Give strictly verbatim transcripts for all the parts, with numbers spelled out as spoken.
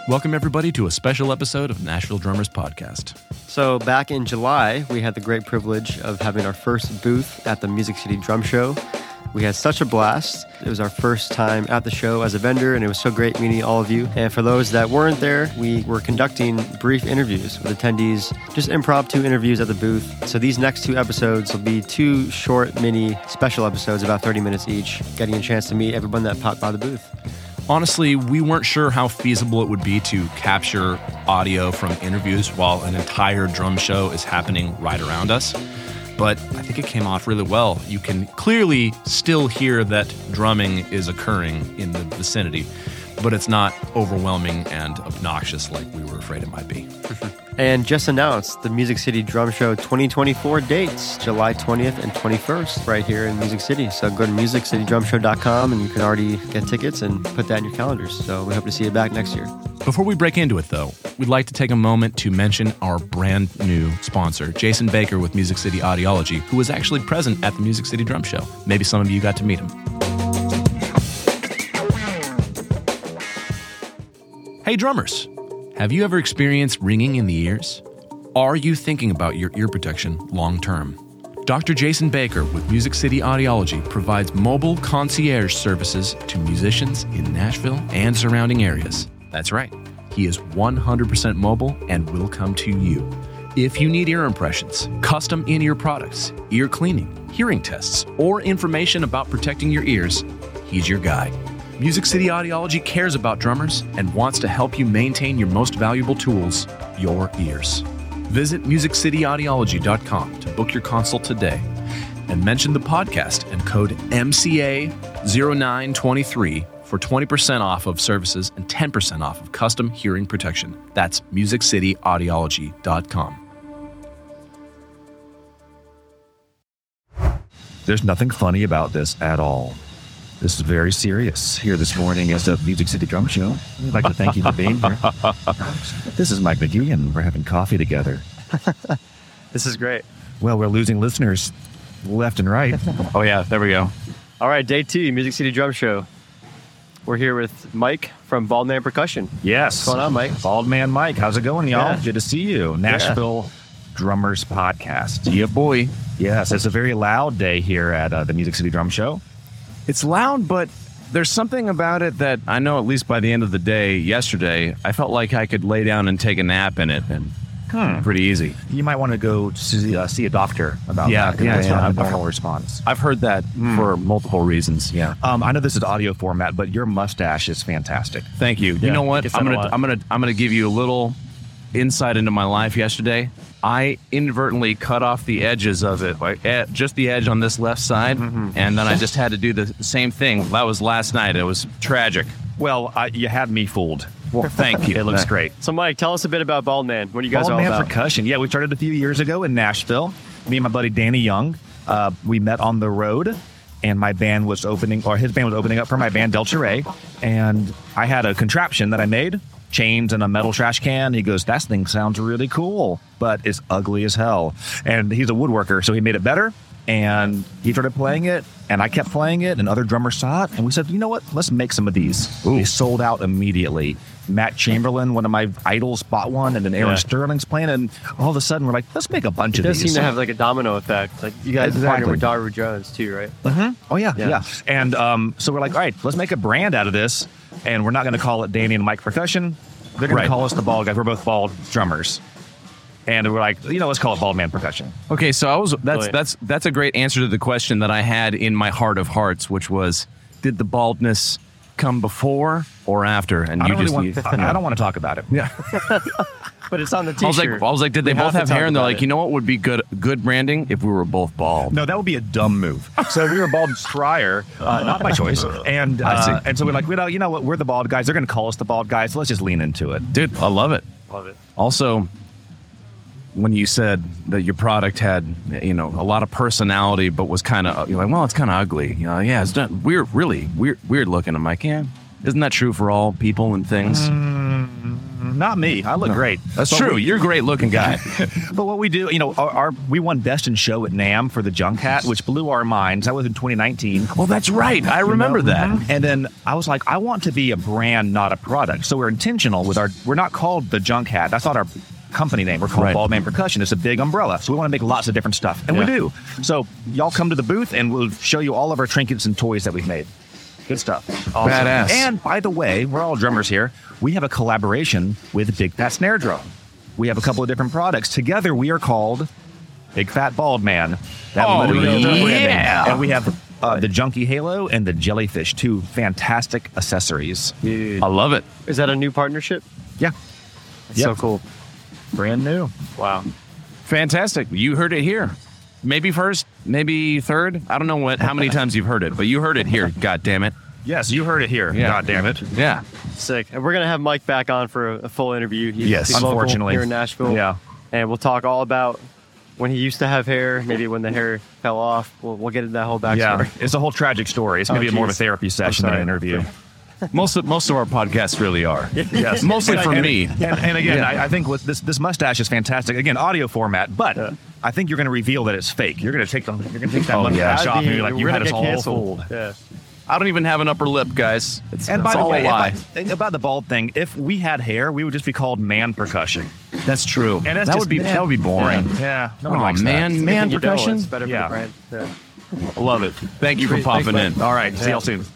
Welcome, everybody, to a special episode of Nashville Drummers Podcast. So back in July, we had the great privilege of having our first booth at the Music City Drum Show. We had such a blast. It was our first time at the show as a vendor, and it was so great meeting all of you. And for those that weren't there, we were conducting brief interviews with attendees, just impromptu interviews at the booth. So these next two episodes will be two short, mini, special episodes, about thirty minutes each, getting a chance to meet everyone that popped by the booth. Honestly, we weren't sure how feasible it would be to capture audio from interviews while an entire drum show is happening right around us. But I think it came off really well. You can clearly still hear that drumming is occurring in the vicinity, but it's not overwhelming and obnoxious like we were afraid it might be. And just announced the Music City Drum Show twenty twenty-four dates, July twentieth and twenty-first, right here in Music City. So go to music city drum show dot com and you can already get tickets and put that in your calendars. So we hope to see you back next year. Before we break into it, though, we'd like to take a moment to mention our brand new sponsor, Jason Baker with Music City Audiology, who was actually present at the Music City Drum Show. Maybe some of you got to meet him. Hey, drummers. Have you ever experienced ringing in the ears? Are you thinking about your ear protection long term? Doctor Jason Baker with Music City Audiology provides mobile concierge services to musicians in Nashville and surrounding areas. That's right. He is one hundred percent mobile and will come to you. If you need ear impressions, custom in-ear products, ear cleaning, hearing tests, or information about protecting your ears, he's your guy. Music City Audiology cares about drummers and wants to help you maintain your most valuable tools, your ears. Visit music city audiology dot com to book your consult today and mention the podcast and code M C A zero nine two three for twenty percent off of services and ten percent off of custom hearing protection. That's music city audiology dot com. There's nothing funny about this at all. This is very serious. Here this morning is the Music City Drum Show. We'd like to thank you for being here. This is Mike McGee, and we're having coffee together. This is great. Well, we're losing listeners left and right. Oh, yeah. There we go. All right, day two, Music City Drum Show. We're here with Mike from Bald Man Percussion. Yes. What's going on, Mike? Bald Man Mike. How's it going, y'all? Yeah. Good to see you. Nashville yeah. Drummers Podcast. Yeah, boy. Yes, it's a very loud day here at uh, the Music City Drum Show. It's loud, but there's something about it that I know, at least by the end of the day yesterday, I felt like I could lay down and take a nap in it, and hmm. pretty easy. You might want to go see, uh, see a doctor about yeah, that. Yeah, that's yeah. not I've, a normal response. I've heard that mm. for multiple reasons. Yeah. Um, I know this is audio format, but your mustache is fantastic. Thank you. Yeah, you know what? I'm gonna, I'm gonna, I'm gonna give you a little insight into my life yesterday. I inadvertently cut off the edges of it, like just the edge on this left side, mm-hmm. and then I just had to do the same thing. That was last night. It was tragic. Well, uh, you had me fooled. Well, thank you. It looks great. So, Mike, tell us a bit about Bald Man. What are you guys Bald all Man about? Percussion. Yeah, we started a few years ago in Nashville. Me and my buddy Danny Young, uh, we met on the road, and my band was opening, or his band was opening up for my band Delta Ray, and I had a contraption that I made. Chains and a metal trash can. He goes, that thing sounds really cool, but it's ugly as hell. And he's a woodworker, so he made it better. And he started playing it, and I kept playing it, and other drummers saw it. And we said, you know what? Let's make some of these. Ooh. They sold out immediately. Matt Chamberlain, one of my idols, bought one, and then Aaron yeah. Sterling's playing it. And all of a sudden, we're like, let's make a bunch it of these. It does seem to have like a domino effect. Like you guys exactly. partnered with Daru Jones too, right? Mm-hmm. Oh, yeah, yeah. yeah. And um, so we're like, all right, let's make a brand out of this. And we're not going to call it Danny and Mike Percussion. They're going right. to call us the Bald Guys. We're both bald drummers. And we're like, you know, let's call it Bald Man Percussion. Okay, so I was that's Brilliant. that's that's a great answer to the question that I had in my heart of hearts, which was, did the baldness come before or after? And I you don't just really want, I, I don't want to talk about it. Yeah. But it's on the I was t-shirt. like, I was like, did they We both have, have hair? And they're like, it. you know what would be good good branding if we were both bald? No, that would be a dumb move. So we were bald prior, uh, not by choice. And uh, and so we're like, we know, you know what? We're the Bald Guys. They're going to call us the Bald Guys. So let's just lean into it. Dude, I love it. Love it. Also, when you said that your product had, you know, a lot of personality, but was kind of, you're like, well, it's kind of ugly. You know, yeah, it's not weird, really weird, weird looking. I'm like, yeah, isn't that true for all people and things? Mm-hmm. Not me. I look great. That's But true. we- You're a great looking guy. But what we do, you know, our, our we won Best in Show at NAMM for the Junk Hat, which blew our minds. That was in twenty nineteen. Oh, that's right. I remember You know? that. And then I was like, I want to be a brand, not a product. So we're intentional with our. We're not called the Junk Hat. That's not our company name. We're called Right. Baldman Percussion. It's a big umbrella. So we want to make lots of different stuff, and we Yeah. do. So y'all come to the booth, and we'll show you all of our trinkets and toys that we've made. Good stuff. Badass. And by the way, we're all drummers here. We have a collaboration with Big Fat Snare Drum. We have a couple of different products. Together, we are called Big Fat Bald Man. That Oh, literally is our brand name. yeah. And we have uh, the Junkie Halo and the Jellyfish, two fantastic accessories. Dude. I love it. Is that a new partnership? Yeah, That's Yep. so cool. brand new. Wow. Fantastic. You heard it here. Maybe first, maybe third. I don't know what how many times you've heard it, but you heard it here. God damn it. Yes, you heard it here. Yeah. God damn it. Yeah. Sick. And we're going to have Mike back on for a, a full interview. He's, Yes, he's local unfortunately. here in Nashville. Yeah. And we'll talk all about when he used to have hair, maybe when the hair fell off. We'll, we'll get into that whole backstory. Yeah, it's a whole tragic story. It's going to Oh, be more of a geez. therapy session than sorry. an interview. Most of most of our podcasts really are. Yes. Mostly for and, me. And, and again, Yeah. I, I think with this this mustache is fantastic. Again, audio format, but Yeah. I think you're going to reveal that it's fake. You're going to take the you're going to take that Oh, yeah. mustache off, and That'd you're be- like, you we're had us gonna all get canceled. fooled. Yeah. I don't even have an upper lip, guys. It's, And it's by the all way, a lie. if I- about the bald thing, if we had hair, we would just be called man percussion. That's true. And that's that just- would be man. that would be boring. Yeah, no Oh one likes man, that. man You know percussion. it's better for Yeah. the brand. Yeah. I love it. Thank you for Sweet. popping Thanks, in. All right, see Yeah. y'all soon.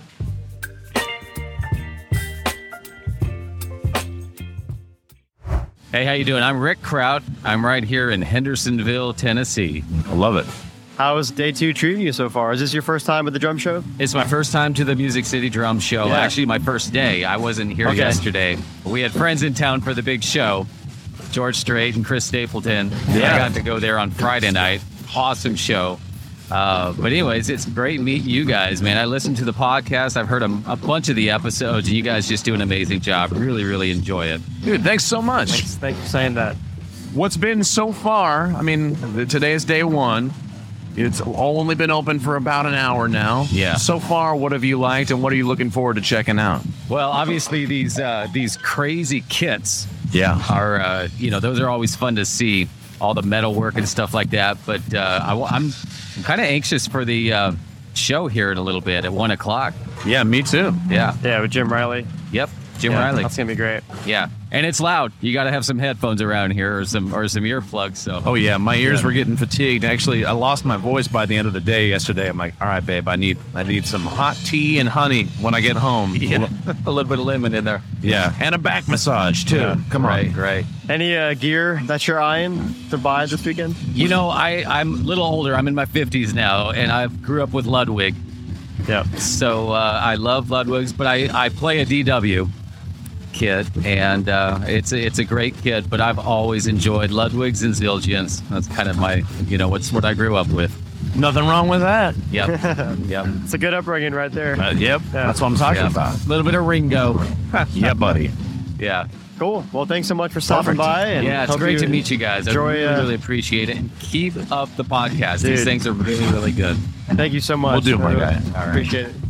Hey, how you doing? I'm Rick Kraut. I'm right here in Hendersonville, Tennessee. I love it. How's day two treating you so far? Is this your first time at the drum show? It's my first time to the Music City Drum Show. Yeah. Actually, my first day. I wasn't here Okay. yesterday. We had friends in town for the big show. George Strait and Chris Stapleton. Yeah. I got to go there on Friday night. Awesome show. Uh, but anyways, it's great meeting you guys, man. I listened to the podcast. I've heard a, a bunch of the episodes, and you guys just do an amazing job. Really, really enjoy it. Dude, thanks so much. Thanks, thanks for saying that. What's been so far? I mean, the, today is day one. It's only been open for about an hour now. Yeah. So far, what have you liked, and what are you looking forward to checking out? Well, obviously these uh, these crazy kits Yeah. are uh, you know, those are always fun to see, all the metal work and stuff like that. But uh, I, I'm I'm kind of anxious for the uh, show here in a little bit at one o'clock. Yeah, me too. Yeah. Yeah, with Jim Riley. Yep. Jim Yeah, Riley. That's going to be great. Yeah. And it's loud. You got to have some headphones around here or some or some earplugs. So. Oh yeah, my ears Yeah. were getting fatigued. Actually, I lost my voice by the end of the day yesterday. I'm like, all right, babe, I need I need some hot tea and honey when I get home. Yeah. a little bit of lemon in there. Yeah, and a back massage too. Yeah. Come on. Right. Right. Any uh, gear that you're eyeing to buy this weekend? You know, I I'm a little older. I'm in my fifties now, and I grew up with Ludwig. Yeah. So uh, I love Ludwig's, but I, I play a D W kit, and uh, it's a, it's a great kit. But I've always enjoyed Ludwig's and Zildjian's. That's kind of my, you know, what's what I grew up with. Nothing wrong with that. Yep, yep, It's a good upbringing right there. Uh, yep, that's what I'm talking yep. about. A little bit of Ringo. Yeah, buddy. Yeah, Cool. Well, thanks so much for stopping Perfect. by. And yeah. It's hope great you to meet you guys. I enjoy, really, uh, really appreciate it, and keep up the podcast. Dude. These things are really, really good. Thank you so much. Will do, my Really guy. All right. Appreciate it.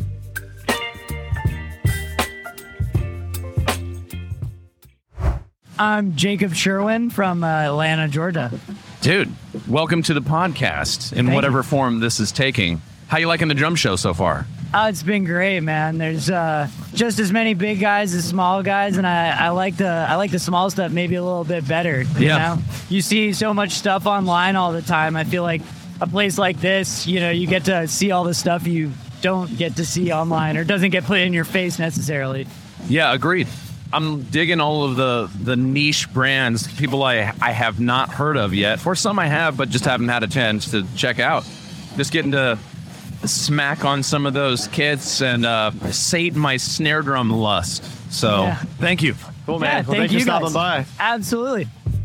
I'm Jacob Sherwin from uh, Atlanta, Georgia. Dude, welcome to the podcast in Thank whatever you. form this is taking. How you liking the drum show so far? Oh, it's been great, man. There's uh, just as many big guys as small guys, and I, I like the I like the small stuff maybe a little bit better. You Yeah. know? You see so much stuff online all the time. I feel like a place like this, you know, you get to see all the stuff you don't get to see online or doesn't get put in your face necessarily. Yeah, agreed. I'm digging all of the the niche brands, people I I have not heard of yet. For some I have, but just haven't had a chance to check out. Just getting to smack on some of those kits and uh, sate my snare drum lust. So Yeah. thank you. Cool, man. Yeah, well, thank thanks for you stopping guys. by. Absolutely.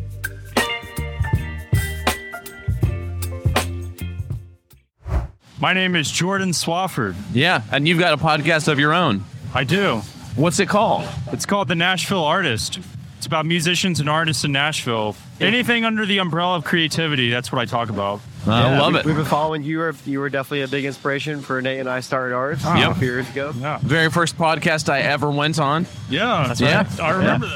My name is Jordan Swafford. Yeah, and you've got a podcast of your own. I do. What's it called? It's called The Nashville Artist. It's about musicians and artists in Nashville. Anything under the umbrella of creativity, that's what I talk about. I Yeah, love we, it. We've been following you. You were, you were definitely a big inspiration for Nate and I started ours Oh. Yep. a few years ago. Yeah. Very first podcast I ever went on. Yeah. That's Yeah. I remember that.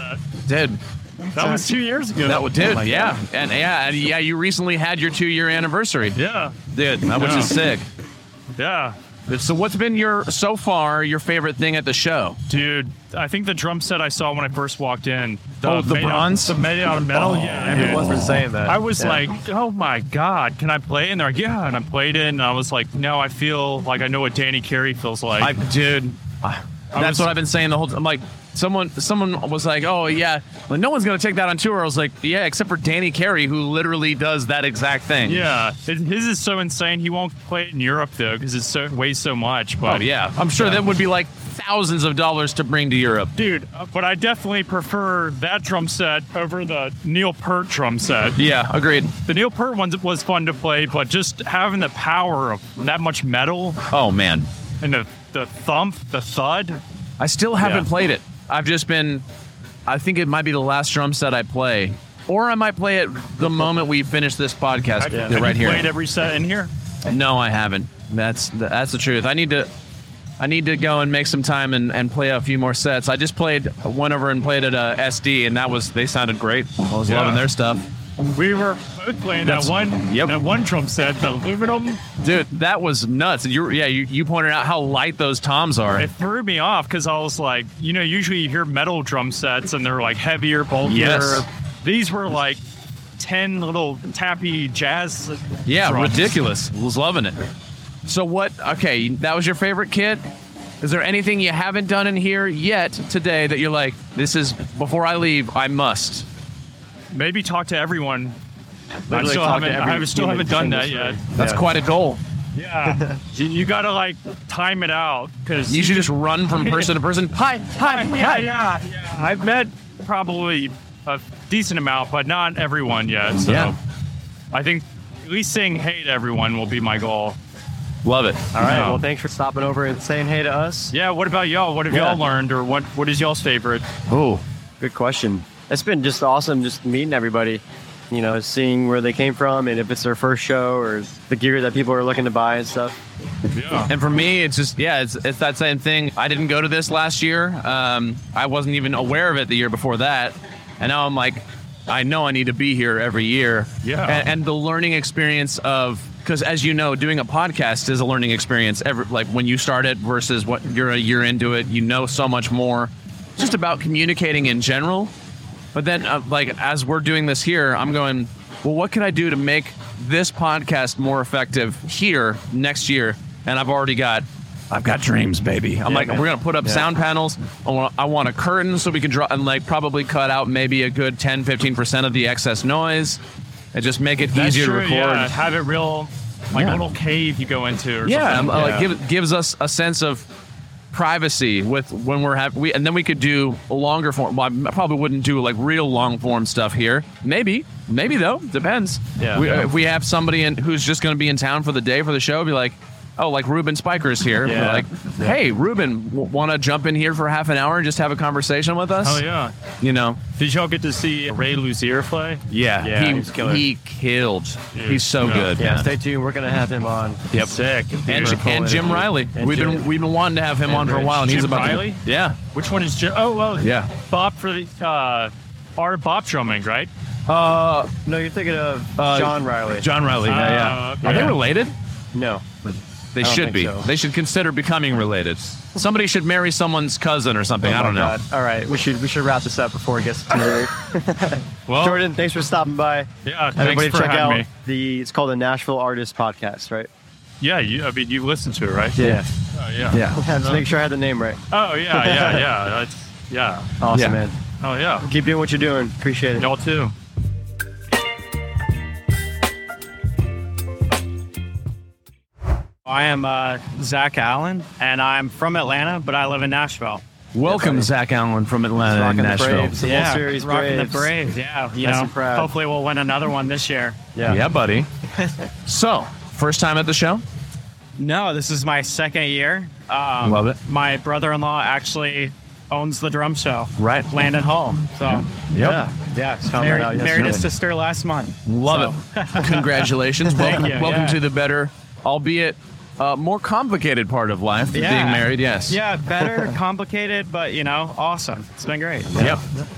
Dude, That was two years ago. that did, my yeah. God. And yeah, and yeah, you recently had your two-year anniversary. Yeah. Dude, that which Yeah. is sick. Yeah. So what's been your, so far, your favorite thing at the show? Dude, I think the drum set I saw when I first walked in. Oh, the made out- bronze? the made out of metal? yeah. Everyone's dude. been saying that. I was Yeah. like, oh my God, can I play? And they're like, yeah. And I played it, and I was like, no, I feel like I know what Danny Carey feels like. I, dude, I, that's was- what I've been saying the whole time. I'm like, someone, someone was like, oh yeah, well, no one's gonna take that on tour. I was like, yeah, except for Danny Carey, who literally does that exact thing. yeah. It- His is so insane. He won't play it in Europe, though, because it so, weighs so much. But Oh yeah, I'm sure that would be like thousands of dollars to bring to Europe. Dude, uh, but I definitely prefer that drum set over the Neil Peart drum set. Yeah, agreed. The Neil Peart one was fun to play, but just having the power of that much metal Oh man, and the, the thump, the thud. I still haven't Yeah. played it. I've just been, I think it might be the last drum set I play, or I might play it the moment we finish this podcast. Have right you here. played every set in here? No, I haven't. That's the, that's the truth. I need to I need to go and make some time and, and play a few more sets. I just played went over and played at uh, S D, and that was they sounded great. I was Yeah. loving their stuff. We were both playing That's- that one yep. that one drum set, the aluminum. Dude, that was nuts. And you yeah, you, you pointed out how light those toms are. It threw me off because I was like, you know, usually you hear metal drum sets and they're like heavier, bulkier. Yes. These were like ten little tappy jazz. Yeah, drums. ridiculous. Was loving it. So what? Okay, that was your favorite kit. Is there anything you haven't done in here yet today that you're like, this is before I leave, I must? Maybe talk to everyone. I Literally still talk to haven't, every I still human haven't done in that this yet. room. That's Yeah. quite a goal. Yeah, you, you gotta like time it out because You should just run from person to person. Hi, hi, yeah, hi. yeah, yeah. I've met probably a decent amount, but not everyone yet. So Yeah. I think at least saying hey to everyone will be my goal. Love it. All right. Yeah. Well, thanks for stopping over and saying hey to us. Yeah. What about y'all? What have Yeah. y'all learned, or what? What is y'all's favorite? Oh, good question. It's been just awesome just meeting everybody, you know, seeing where they came from and if it's their first show or the gear that people are looking to buy and stuff. Yeah. And for me, it's just, yeah, it's, it's that same thing. I didn't go to this last year. Um, I wasn't even aware of it the year before that. And now I'm like, I know I need to be here every year. Yeah. And, and the learning experience of, because as you know, doing a podcast is a learning experience. Every, like when you start it versus what you're a year into it, you know so much more. Just about communicating in general. But then, uh, like, as we're doing this here, I'm going, well, what can I do to make this podcast more effective here next year? And I've already got, I've got dreams, baby. I'm Yeah, like, man. we're going to put up Yeah. sound panels. I want, I want a curtain so we can draw and, like, probably cut out maybe a good ten, fifteen percent of the excess noise and just make it That's easier true, to record. Yeah. Have it real, like Yeah. a little cave you go into, or Yeah, um, something. like give, gives us a sense of privacy with when we're having we and then we could do a longer form. Well, I probably wouldn't do like real long form stuff here. Maybe, maybe though, depends. Yeah. We, Yeah. If we have somebody in who's just going to be in town for the day for the show, be like, oh, like Ruben Spiker's here. Yeah. We're like, hey, Ruben, w- want to jump in here for half an hour and just have a conversation with us? Oh yeah. You know. Did y'all get to see Ray Luzier play? Yeah. Yeah, he, he's killer. he killed. He's so Yeah. good. Yeah, stay tuned. We're going to have him on. Yep. Sick. And, For a full and Jim interview. Riley. And we've Jim. been we've been wanting to have him on for a Rich. while, and he's Jim about Riley? to. Yeah. Which one is Jim? Oh well. Yeah. Bob for the uh, our Bob drumming, right? Uh, No, you're thinking of Uh, John Riley. John Riley. Yeah, yeah. Uh, okay. Are they related? No. They I don't should think be. so. They should consider becoming related. Somebody should marry someone's cousin or something. I Oh don't my know. God. All right, we should we should wrap this up before it gets too late. Well, Jordan, thanks for stopping by. Yeah. Thanks Everybody for check out having me. the it's called the Nashville Artist Podcast, right? Yeah. You. I mean, you listened to it, right? Yeah. Oh yeah. Yeah. Had to make sure I had the name right. Oh yeah. Yeah. Yeah. That's, yeah. Awesome, Yeah. man. Oh yeah. Keep doing what you're doing. Appreciate it. Y'all too. I am uh, Zach Allen, and I'm from Atlanta, but I live in Nashville. Welcome, Zach Allen from Atlanta Rocking and the Nashville. Braves. The World Series rocking Braves. the Braves. Yeah, you Nice know, and proud. hopefully we'll win another one this year. Yeah. Yeah, buddy. So, first time at the show? No, this is my second year. Um, Love it. My brother-in-law actually owns the drum show. Right. Landon Hall. So Yep. Yeah. Yeah. Found that married, out married his yesterday. sister last month. Love So- it. Congratulations. welcome you, welcome yeah. to the better, albeit uh, more complicated part of life, Yeah. being married. Yes. Yeah, better, complicated, but you know, awesome. It's been great. Yep.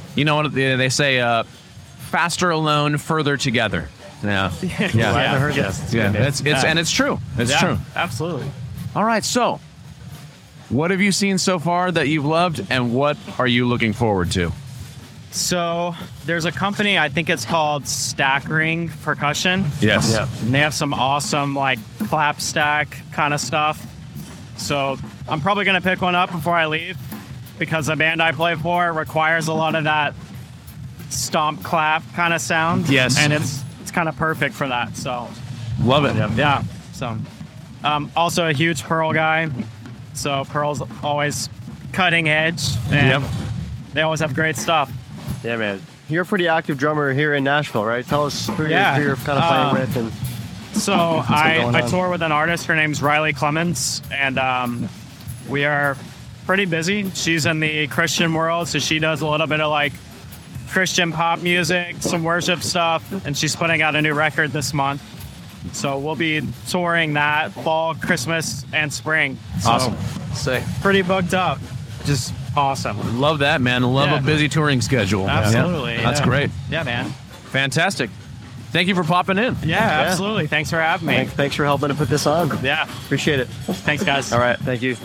You know what they they say? Uh, faster alone, further together. Yeah, yeah, Yeah, I heard yes. that. yeah. It's it's Yeah. and it's true. It's Yeah, true. absolutely. All right, so what have you seen so far that you've loved, and what are you looking forward to? So there's a company, I think it's called Stack Ring Percussion. Yes. Yeah. And they have some awesome like clap stack kind of stuff. So I'm probably gonna pick one up before I leave because the band I play for requires a lot of that stomp clap kind of sound. Yes. And it's it's kind of perfect for that. So Love it. yeah. So um, also a huge Pearl guy. So Pearl's always cutting edge. And Yep. they always have great stuff. Yeah, man. You're a pretty active drummer here in Nashville, right? Tell us who, Yeah. you're, who you're kind of playing Uh, with. And So I, going I on? tour with an artist. Her name's Riley Clemens, and um, we are pretty busy. She's in the Christian world, so she does a little bit of like Christian pop music, some worship stuff, and she's putting out a new record this month. So we'll be touring that fall, Christmas, and spring. So Awesome. Sick. pretty booked up. Just awesome. Love that, man. Love Yeah. a busy touring schedule. Absolutely. Yeah. That's yeah. great. Yeah, man. Fantastic. Thank you for popping in. Yeah, absolutely. Thanks for having me. thanks, thanks for helping to put this on. Yeah. Appreciate it. Thanks, guys. All right. Thank you.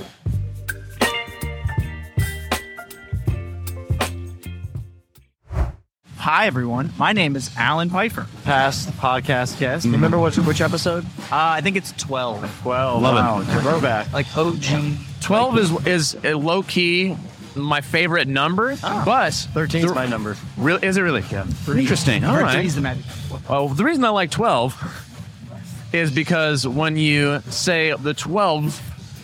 Hi, everyone. My name is Alan Pfeiffer. Past podcast guest. Remember which, which episode? Uh, I think it's twelve. twelve. Love it. Wow. Throwback. Like O G. twelve is is a low key my favorite number, but thirteen is my number. Real is it really? Yeah. Interesting. All right. Three's the magic. Well, the reason I like twelve is because when you say the twelve,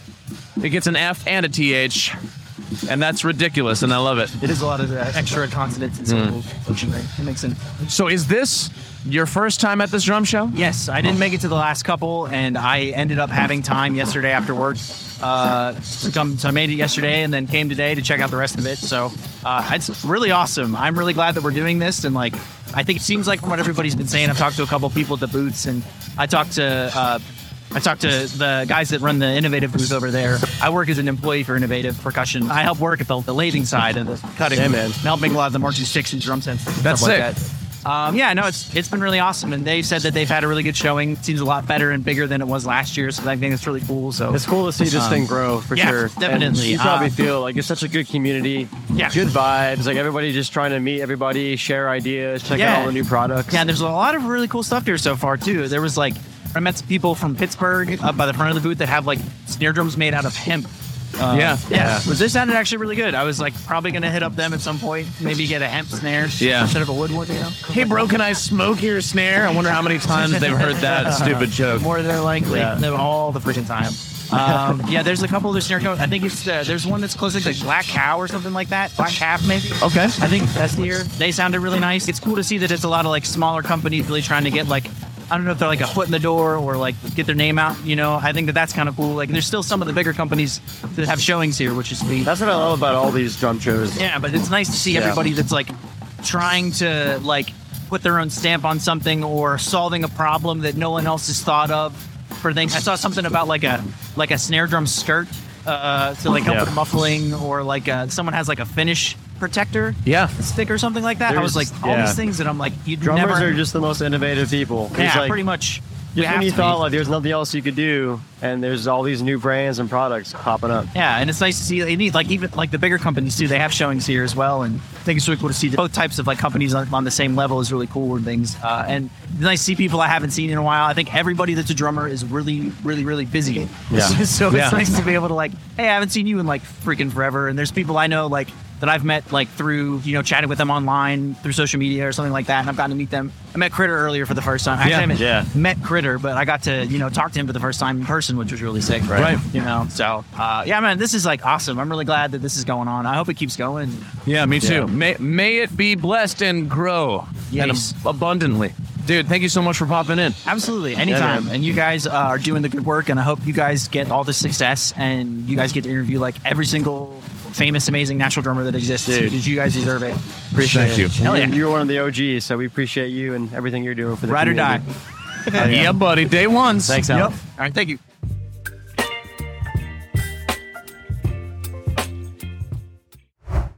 it gets an F and a T H, and that's ridiculous, and I love it. It is a lot of uh, extra consonants and syllables. It makes sense. So is this your first time at this drum show? Yes, I didn't make it to the last couple, and I ended up having time yesterday after work. Uh, to come, so I made it yesterday, and then came today to check out the rest of it. So uh, it's really awesome. I'm really glad that we're doing this, and like I think it seems like from what everybody's been saying. I've talked to a couple people at the booths, and I talked to. Uh, I talked to the guys that run the Innovative booth over there. I work as an employee for Innovative Percussion. I help work at the, the lathing side of the cutting. Yeah, man. And help make a lot of the marching sticks and drum sets. and That's stuff like sick. that. Um, yeah, no, it's it's been really awesome, and they said that they've had a really good showing. It seems a lot better and bigger than it was last year, so I think it's really cool. So It's cool to see this Um, thing grow for yeah, sure. definitely. And you probably Uh, feel like it's such a good community. Yeah. Good vibes. Like everybody just trying to meet everybody, share ideas, check Yeah. out all the new products. Yeah, there's a lot of really cool stuff here so far too. There was like I met some people from Pittsburgh up by the front of the booth that have like snare drums made out of hemp. Uh, Yeah. yeah. But this sounded actually really good. I was like probably gonna hit up them at some point, maybe get a hemp snare Yeah. instead of a wood one. You know. Hey, bro, can I smoke your snare? I wonder how many times they've heard that stupid joke. More than likely, Yeah. no, all the freaking time. Um, yeah, there's a couple of the snare codes. I think it's uh, there's one that's close to like Black Cow or something like that. Black Calf maybe. Okay. I think that's the year. They sounded really nice. It's cool to see that it's a lot of like smaller companies really trying to get like I don't know if they're like a foot in the door or like get their name out. You know, I think that that's kind of cool. Like there's still some of the bigger companies that have showings here, which is sweet. That's what I love about all these drum shows. Yeah, but it's nice to see Yeah. everybody that's like trying to like put their own stamp on something or solving a problem that no one else has thought of for things. I saw something about like a like a snare drum skirt uh, to like help Yeah. with muffling, or like uh, someone has like a finish protector Yeah. stick or something like that. I was like There's- all yeah. these things that I'm like you Drummers never. are just the most innovative people. It's yeah, like, pretty much. we Just have when you to thought be. like there's nothing else you could do, and there's all these new brands and products popping up. Yeah, and it's nice to see they need like even like the bigger companies too. They have showings here as well, and I think it's really cool to see that both types of like companies on, on the same level is really cool and things. Uh, and it's nice to see people I haven't seen in a while. I think everybody that's a drummer is really, really, really busy. Yeah. so it's Yeah. nice to be able to like, hey, I haven't seen you in like freaking forever. And there's people I know like that I've met like through you know chatting with them online through social media or something like that, and I've gotten to meet them. I met Critter earlier for the first time. Actually, Yeah. I met, Yeah. met Critter, but I got to you know talk to him for the first time in person, which was really sick. Right. You know, so uh, yeah, man, this is like awesome. I'm really glad that this is going on. I hope it keeps going. Yeah, me too. Yeah. May may it be blessed and grow Yes. and ab- abundantly. Dude, thank you so much for popping in. Absolutely, anytime. man. And you guys uh, are doing the good work, and I hope you guys get all the success, and you guys get to interview like every single famous, amazing natural drummer that exists. Dude. Because you guys deserve it. Appreciate Thank it. you. Hell yeah. And You're one of the O Gs, so we appreciate you and everything you're doing for the Ride or die. community. Yeah, buddy. Day ones. Thanks, Alan. Yep. All right, thank you. Hi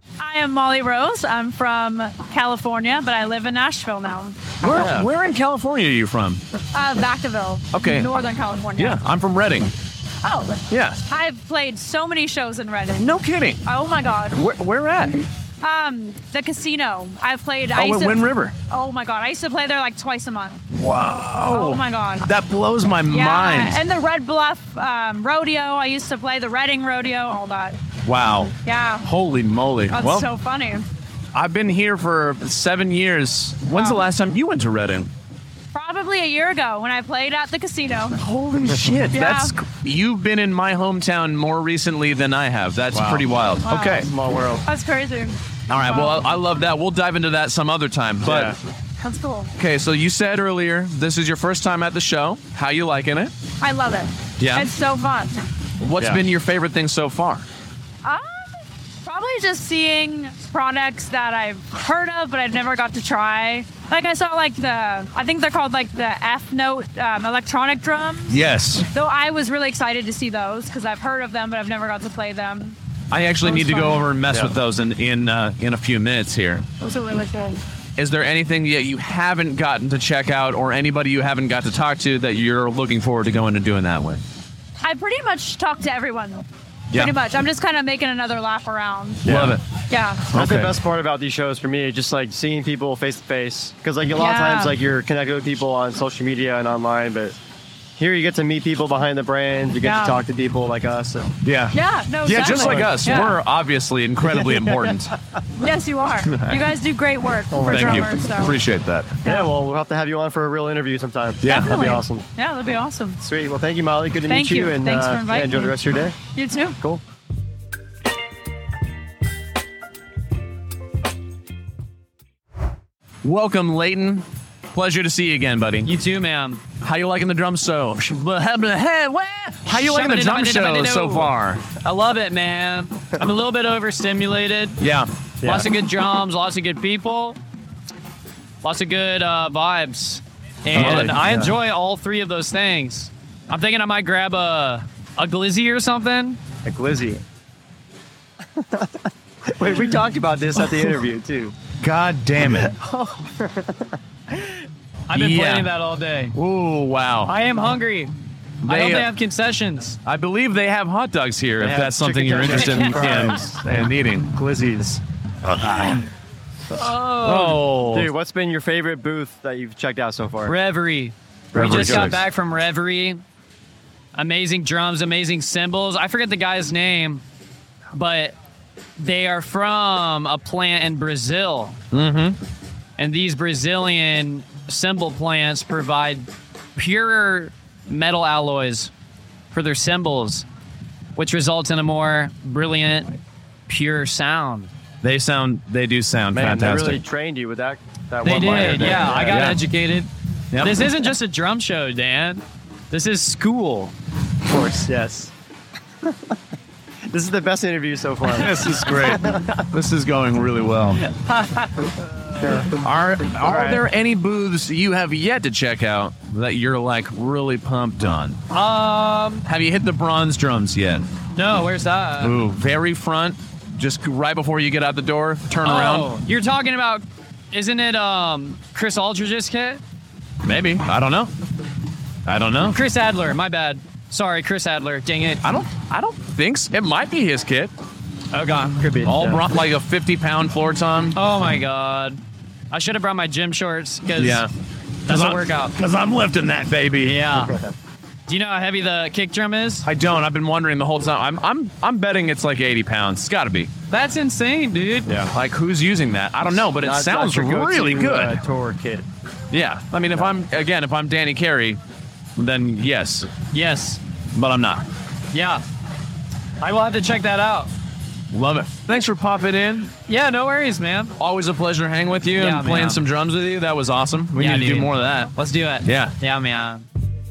am Molly Rose. I'm from California, but I live in Nashville now. Where, Yeah. where in California are you from? Uh, Vacaville. Okay. Northern California. Yeah, I'm from Reading. Oh. Yeah. I've played so many shows in Reading. No kidding. Oh my God. Where, where at? Um, the casino. I've played. I Oh, used at to, Wind River. Oh my God. I used to play there like twice a month. Wow. Oh my God. That blows my Yeah. mind. And the Red Bluff um, Rodeo. I used to play the Reading Rodeo. All that. Wow. Yeah. Holy moly. That's well, so funny. I've been here for seven years. When's the Wow. last time you went to Reading? Probably a year ago when I played at the casino. Holy shit. Yeah. That's You've been in my hometown more recently than I have. That's Wow. pretty wild. Wow. Okay. Small world. That's crazy. All right. Wow. Well, I, I love that. We'll dive into that some other time. But Yeah. That's cool. okay, so you said earlier this is your first time at the show. How you liking it? I love it. Yeah. It's so fun. What's Yeah. been your favorite thing so far? Um, probably just seeing products that I've heard of, but I've never got to try. Like I saw like the, I think they're called like the F Note um, electronic drums. Yes. Though I was really excited to see those because I've heard of them, but I've never got to play them. I actually That was need to go fun. over and mess Yeah. with those in in uh, in a few minutes here. Those are really cool. Is there anything that you haven't gotten to check out, or anybody you haven't got to talk to that you're looking forward to going and doing that with? I pretty much talk to everyone. Yeah. Pretty much. I'm just kind of making another lap around. Love it. Yeah. That's the Okay. best part about these shows for me, just like seeing people face to face. Because like a lot of Yeah. times, like you're connected with people on social media and online, but here you get to meet people behind the brand. You get Yeah. to talk to people like us. And Yeah. Yeah, no, Yeah, just exactly. like us. Yeah. We're obviously incredibly important. Yes, you are. You guys do great work for Thank you. drummers. So. Appreciate that. yeah, well, we'll have to have you on for a real interview sometime. Yeah. that'd be Definitely. awesome. Yeah, that'd be awesome. Sweet. Well, thank you, Molly. Good to Thank meet you. you. And Thanks for uh, yeah, inviting enjoy me. the rest of your day. You too. Cool. Welcome, Leighton. Pleasure to see you again, buddy. You too, man. How you liking the drum show? How you liking the drum show so far? I love it, man. I'm a little bit overstimulated. Yeah. Lots of good drums, lots of good people, lots of good uh, vibes, and it. I Yeah. enjoy all three of those things. I'm thinking I might grab a a glizzy or something. A glizzy. Wait, we talked about this at the interview too. God damn it. I've been Yeah. planning that all day. Ooh, wow. I am hungry. I They, hope uh, they have concessions. I believe they have hot dogs here They if have that's something chicken you're interested in, tenders, in, in eating. Glizzies. Oh. Dude, what's been your favorite booth that you've checked out so far? Reverie. Reverie we just got goes. back from Reverie. Amazing drums, amazing cymbals. I forget the guy's name, but they are from a plant in Brazil. Mm-hmm. And these Brazilian cymbal plants provide pure metal alloys for their cymbals, which results in a more brilliant, pure sound. They sound, they do sound Man, fantastic. they really trained you with that. that They one liner did, there. yeah. I got Yeah. educated. Yep. This isn't just a drum show, Dan. This is school. Of course, yes. This is the best interview so far. This is great. This is going really well. Are are right. there any booths you have yet to check out that you're like really pumped on? Um, Have you hit the bronze drums yet? no, where's that? Ooh, very front, just right before you get out the door, turn Oh, around. you're talking about, isn't it um Chris Aldridge's kit? Maybe. I don't know. I don't know. Chris Adler, my bad. Sorry, Chris Adler. Dang it. I don't I don't think so. It might be his kit. Oh god. Could be. All yeah. brought like a fifty pound floor tom. Oh my god. I should have brought my gym shorts because Yeah. that's a workout. Because I'm lifting that baby. Yeah. Do you know how heavy the kick drum is? I don't. I've been wondering the whole time. I'm I'm I'm betting it's like eighty pounds. It's got to be. That's insane, dude. Yeah. Like who's using that? I don't know, but it Not- sounds not your go-to, really good. Uh, tour kit. Yeah. I mean, if I'm again, if I'm Danny Carey, then yes, Yes. but I'm not. Yeah. I will have to check that out. Love it. Thanks for popping in. Yeah, no worries, man. Always a pleasure hanging with you Yeah, and playing man. some drums with you. That was awesome. We Yeah, need to do dude. more of that. Let's do it. Yeah. Yeah, man.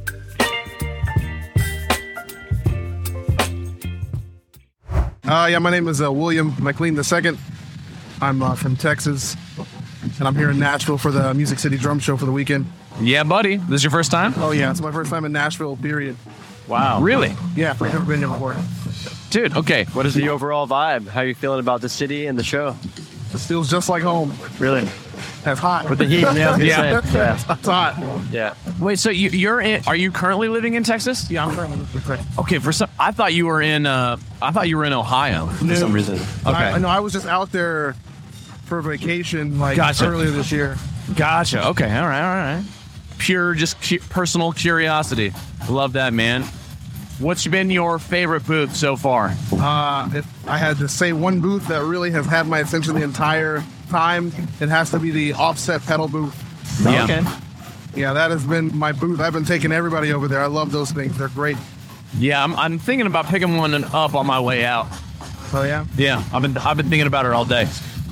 Uh, yeah, my name is uh, William McLean the Second. I'm uh, from Texas, and I'm here in Nashville for the Music City Drum Show for the weekend. Yeah, buddy. This is your first time? Oh yeah, it's my first time in Nashville. Period. Wow. Really? Yeah, I've never been here before. Dude, okay. What is the overall vibe? How are you feeling about the city and the show? It feels just like home. Really? That's hot. With the heat, yeah. I was gonna Yeah. say, yeah. It's hot. Yeah. Wait, so you, you're in? Are you currently living in Texas? Yeah, I'm currently living in Texas. Okay, for some, I thought you were in. Uh, I thought you were in Ohio for No. some reason. Okay, I, I know. I was just out there for vacation, like Gotcha. earlier this year. gotcha. Okay, all right, all right. Pure, just cu- personal curiosity. Love that, man. What's been your favorite booth so far? Uh, if I had to say one booth that really has had my attention the entire time, it has to be the Offset pedal booth. Yeah. Okay. Yeah, that has been my booth. I've been taking everybody over there. I love those things. They're great. Yeah, I'm, I'm thinking about picking one up on my way out. So yeah, Yeah, I've been I've been thinking about it all day.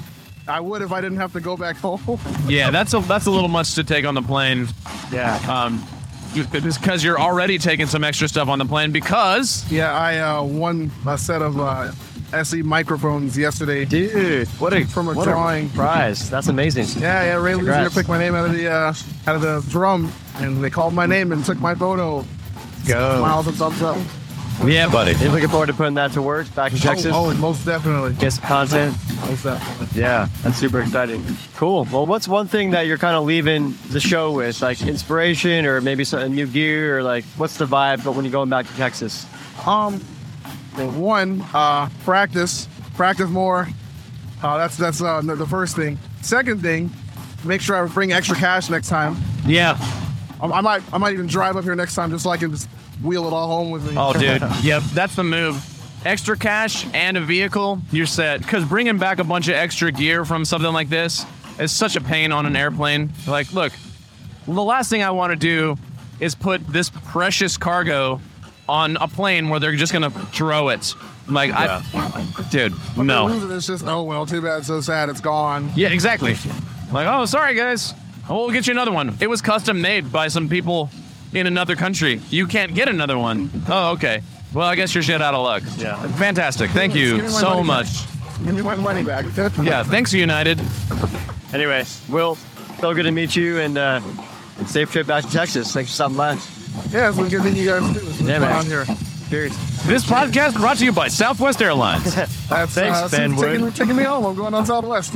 I would if I didn't have to go back home. Yeah, that's a that's a little much to take on the plane. Yeah. Um, because you're already taking some extra stuff on the plane because Yeah, I uh, won a set of uh, S E microphones yesterday. Dude, what a From a what drawing. prize. That's amazing. Yeah, yeah, Ray Luzier Congrats. picked my name out of the uh, out of the drum, and they called my name and took my photo. Go. Smiles and thumbs up. yeah, buddy. You're looking forward to putting that to work back in Texas. Oh, oh, most definitely. Get some content. Most definitely. Yeah, that's super exciting. Cool. Well, what's one thing that you're kind of leaving the show with, like inspiration or maybe some new gear, or like what's the vibe when you're going back to Texas? Um, well, one, uh, practice, practice more. Uh, that's that's uh, the first thing. Second thing, make sure I bring extra cash next time. Yeah. I, I might I might even drive up here next time just so I can just wheel it all home with me. Oh, dude. Yep, that's the move. Extra cash and a vehicle, you're set. Because bringing back a bunch of extra gear from something like this is such a pain on an airplane. Like, look, the last thing I want to do is put this precious cargo on a plane where they're just gonna throw it. Like, I, dude, When no. they lose it, it's just, oh well, too bad, so sad, it's gone. Yeah, exactly. Like, oh, sorry guys, oh, we'll get you another one. It was custom made by some people in another country. You can't get another one. Oh, okay. Well, I guess you're shit out of luck. Yeah. Fantastic. Thank Give you me my so money much. back. Give me my money back. Yeah, thanks, United. Anyway, Will, so good to meet you, and uh, safe trip back to Texas. Thanks for stopping by. Yeah, it's been good meeting you guys too. It's Yeah, fun man. on here. Cheers. This podcast brought to you by Southwest Airlines. That's, Thanks, uh, that's Ben taking, Wood. taking me home. I'm going on Southwest.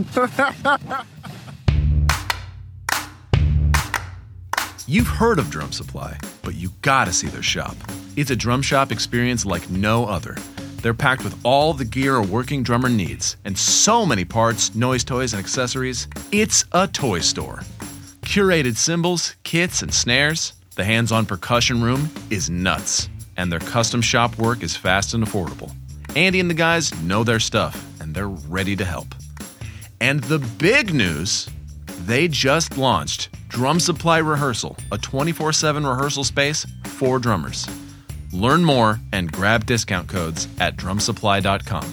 You've heard of Drum Supply, but you gotta see their shop. It's a drum shop experience like no other. They're packed with all the gear a working drummer needs, and so many parts, noise toys, and accessories. It's a toy store. Curated cymbals, kits, and snares. The hands-on percussion room is nuts, and their custom shop work is fast and affordable. Andy and the guys know their stuff, and they're ready to help. And the big news, they just launched Drum Supply Rehearsal, a twenty-four seven rehearsal space for drummers. Learn more and grab discount codes at drum supply dot com.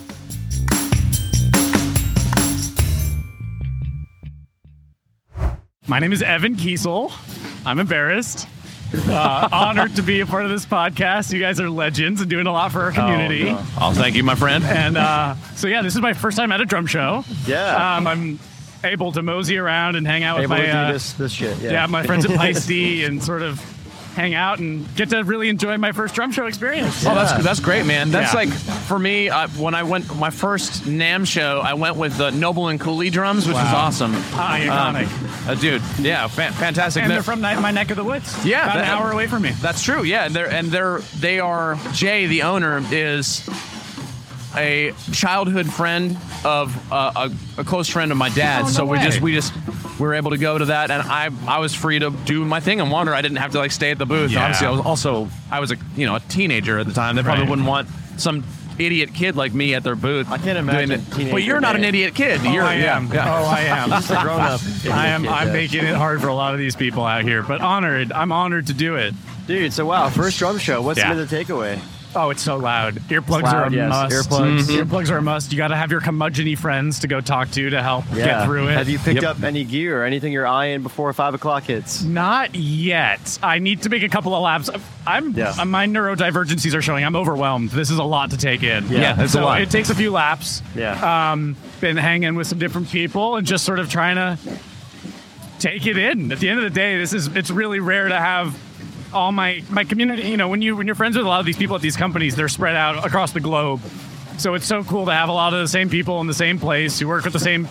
My name is Evan Kiesel. I'm embarrassed. Uh, honored to be a part of this podcast. You guys are legends and doing a lot for our community. Oh, thank you, my friend. And uh, so, yeah, this is my first time at a drum show. Yeah. Um, I'm able to mosey around and hang out with Able my to do uh, this, this shit. Yeah. yeah, my friends at Pice D and sort of hang out and get to really enjoy my first drum show experience. Oh, that's that's great, man. That's Yeah. like for me uh, when I went my first NAMM show. I went with the Noble and Cooley drums, which was Wow. awesome. Ah, iconic. Uh, dude, yeah, fa- fantastic. And They're- they're from my my neck of the woods. Yeah, about an that- hour away from me. That's true. Yeah, and they're and they're they are Jay, the owner, is a childhood friend of uh, a, a close friend of my dad. Oh, no so we way. just we just we were able to go to that, and I I was free to do my thing in Wander. I didn't have to like stay at the booth. Yeah. Obviously, I was also I was a you know a teenager at the time. They probably Right. wouldn't want some idiot kid like me at their booth. I can't doing imagine it. teenager Well, you're not an day. idiot kid. Oh, you're I yeah, am. yeah. Oh, I am. Just a grown up. I am. I'm Yeah. making it hard for a lot of these people out here, but honored. I'm honored to do it. Dude, so wow, first drum show. What's Yeah. been the takeaway? Oh, it's so loud. Earplugs Loud, are a yes. must. Earplugs. Mhm. Earplugs are a must. You got to have your curmudgeon-y friends to go talk to to help Yeah. get through it. Have you picked Yep. up any gear or anything you're eyeing before five o'clock hits? Not yet. I need to make a couple of laps. I'm. Yeah. uh, My neurodivergencies are showing. I'm overwhelmed. This is a lot to take in. Yeah, it's a so lot. it takes a few laps. Yeah. Um, been hanging with some different people and just sort of trying to take it in. At the end of the day, this is. It's really rare to have all my my community. You know, when you when you're friends with a lot of these people at these companies, they're spread out across the globe. So it's so cool to have a lot of the same people in the same place who work with the same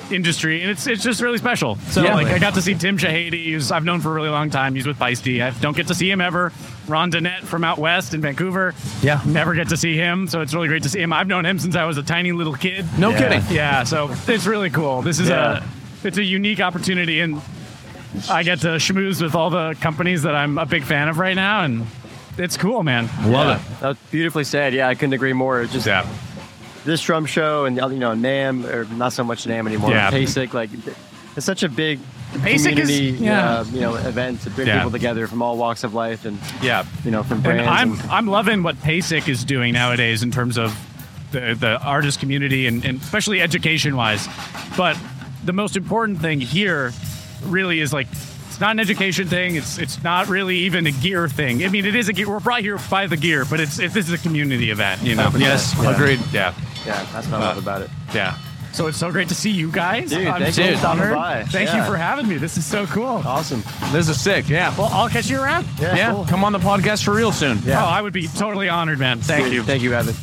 industry, and it's it's just really special. So Yeah. like I got to see Tim Shahady, who's I've known for a really long time. He's with Feisty. I don't get to see him ever. Ron Dennett from out west in Vancouver. Yeah. Never get to see him, so it's really great to see him. I've known him since I was a tiny little kid. No Yeah. kidding. Yeah, so it's really cool. This is Yeah. a it's a unique opportunity, and I get to schmooze with all the companies that I'm a big fan of right now, and it's cool, man. Love it. That was beautifully said. Yeah, I couldn't agree more. It's just Yeah. this drum show and you know NAMM, or not so much NAMM anymore. Yeah. PASIC, like it's such a big PASIC is- community, yeah. uh, you know, event to bring Yeah. people together from all walks of life and Yeah. you know from And brands. I'm and- I'm loving what PASIC is doing nowadays in terms of the the artist community and, and especially education wise. But the most important thing here really is like it's not an education thing. It's it's not really even a gear thing. I mean, it is a gear. We're brought here by the gear, but it's it, this is a community event. You know. Yes, Yeah. agreed. Yeah. yeah, that's what I love about it. Yeah. So it's so great to see you guys. Dude, I'm thank so you for stopping honored. by. Thank Yeah. you for having me. This is so cool. Awesome. This is sick. Yeah. Well, I'll catch you around. Yeah, Yeah. cool. Come on the podcast for real soon. Yeah. Oh, I would be totally honored, man. Thank Dude, you. Thank you, Evan.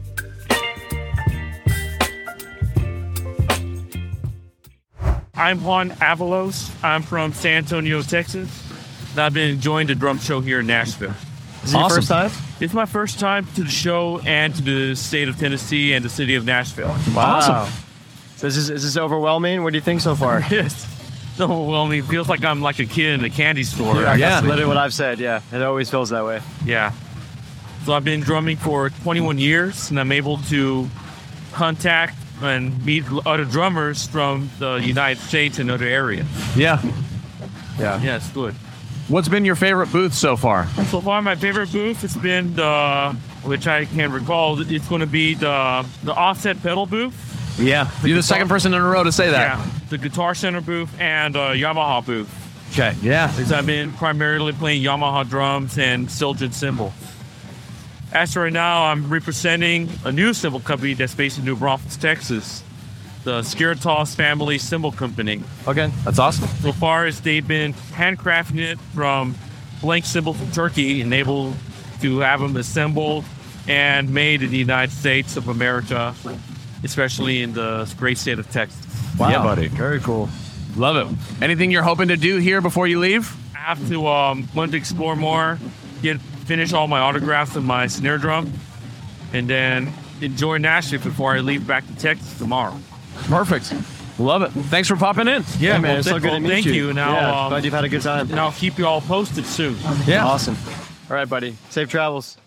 I'm Juan Avalos. I'm from San Antonio, Texas. And I've been enjoying the drum show here in Nashville. Is it your Awesome. first time? It's my first time to the show and to the state of Tennessee and the city of Nashville. Wow. So is this, is this overwhelming? What do you think so far? It's overwhelming. It feels like I'm like a kid in a candy store. Yeah, Yeah. that's literally what I've said. Yeah, it always feels that way. Yeah. So I've been drumming for twenty-one years, and I'm able to contact and meet other drummers from the United States and other areas. Yeah. Yeah. Yeah, it's good. What's been your favorite booth so far? So far, my favorite booth has been the, which I can recall, it's going to be the the Offset pedal booth. Yeah. You're the second person in a row to say that. Yeah, the Guitar Center booth and uh, Yamaha booth. Okay. Yeah. Because I've been primarily playing Yamaha drums and Siljan cymbals. As for right now, I'm representing a new cymbal company that's based in New Braunfels, Texas, the Skiritos Family Cymbal Company. Okay. That's awesome. So far as they've been handcrafting it from blank cymbals from Turkey and able to have them assembled and made in the United States of America, especially in the great state of Texas. Wow. Yeah, buddy. Very cool. Love it. Anything you're hoping to do here before you leave? I have to um, want to explore more, get finish all my autographs and my snare drum, and then enjoy Nashville before I leave back to Texas tomorrow. Perfect. Love it. Thanks for popping in. Yeah, man. well, It's so th- good well, to meet thank you. you. Now, yeah, um, glad you've had a good time. And I'll keep you all posted soon. Yeah. Awesome. All right, buddy. Safe travels.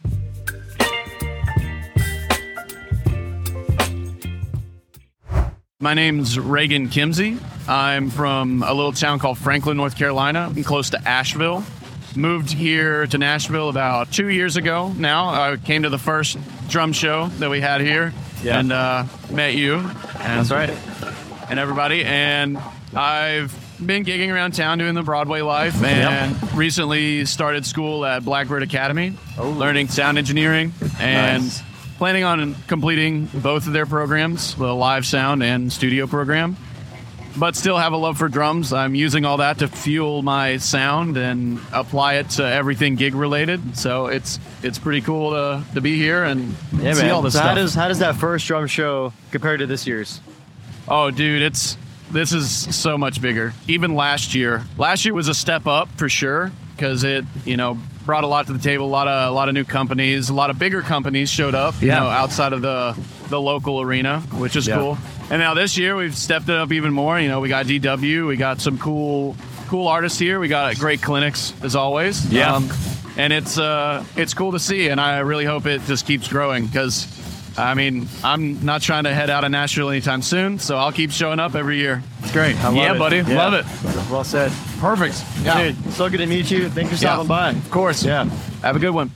My name's Reagan Kimsey. I'm from a little town called Franklin, North Carolina. I'm close to Asheville. Moved here to Nashville about two years ago now. I came to the first drum show that we had here Yeah. and uh, met you. And, That's right. And everybody. And I've been gigging around town doing the Broadway life and recently started school at Blackbird Academy, learning sound engineering and Nice. planning on completing both of their programs, the live sound and studio program, but still have a love for drums. I'm using all that to fuel my sound and apply it to everything gig related. So it's it's pretty cool to, to be here and Yeah, see man. all this so stuff. how does how does that first drum show compare to this year's? Oh, dude, it's this is so much bigger. Even last year, last year was a step up for sure because it, you know, brought a lot to the table. A lot of a lot of new companies, a lot of bigger companies showed up. You Yeah. know, outside of the the local arena, which is Yeah. cool. And now this year we've stepped it up even more. You know, we got D W, we got some cool cool artists here. We got great clinics as always. Yeah. Um, and it's uh it's cool to see, and I really hope it just keeps growing because. I mean, I'm not trying to head out of Nashville anytime soon, so I'll keep showing up every year. It's great. I love yeah, it. buddy. Yeah. Love it. Well said. Perfect. Yeah. Dude, so good to meet you. Thanks for Yeah. stopping by. Of course. Yeah. Have a good one.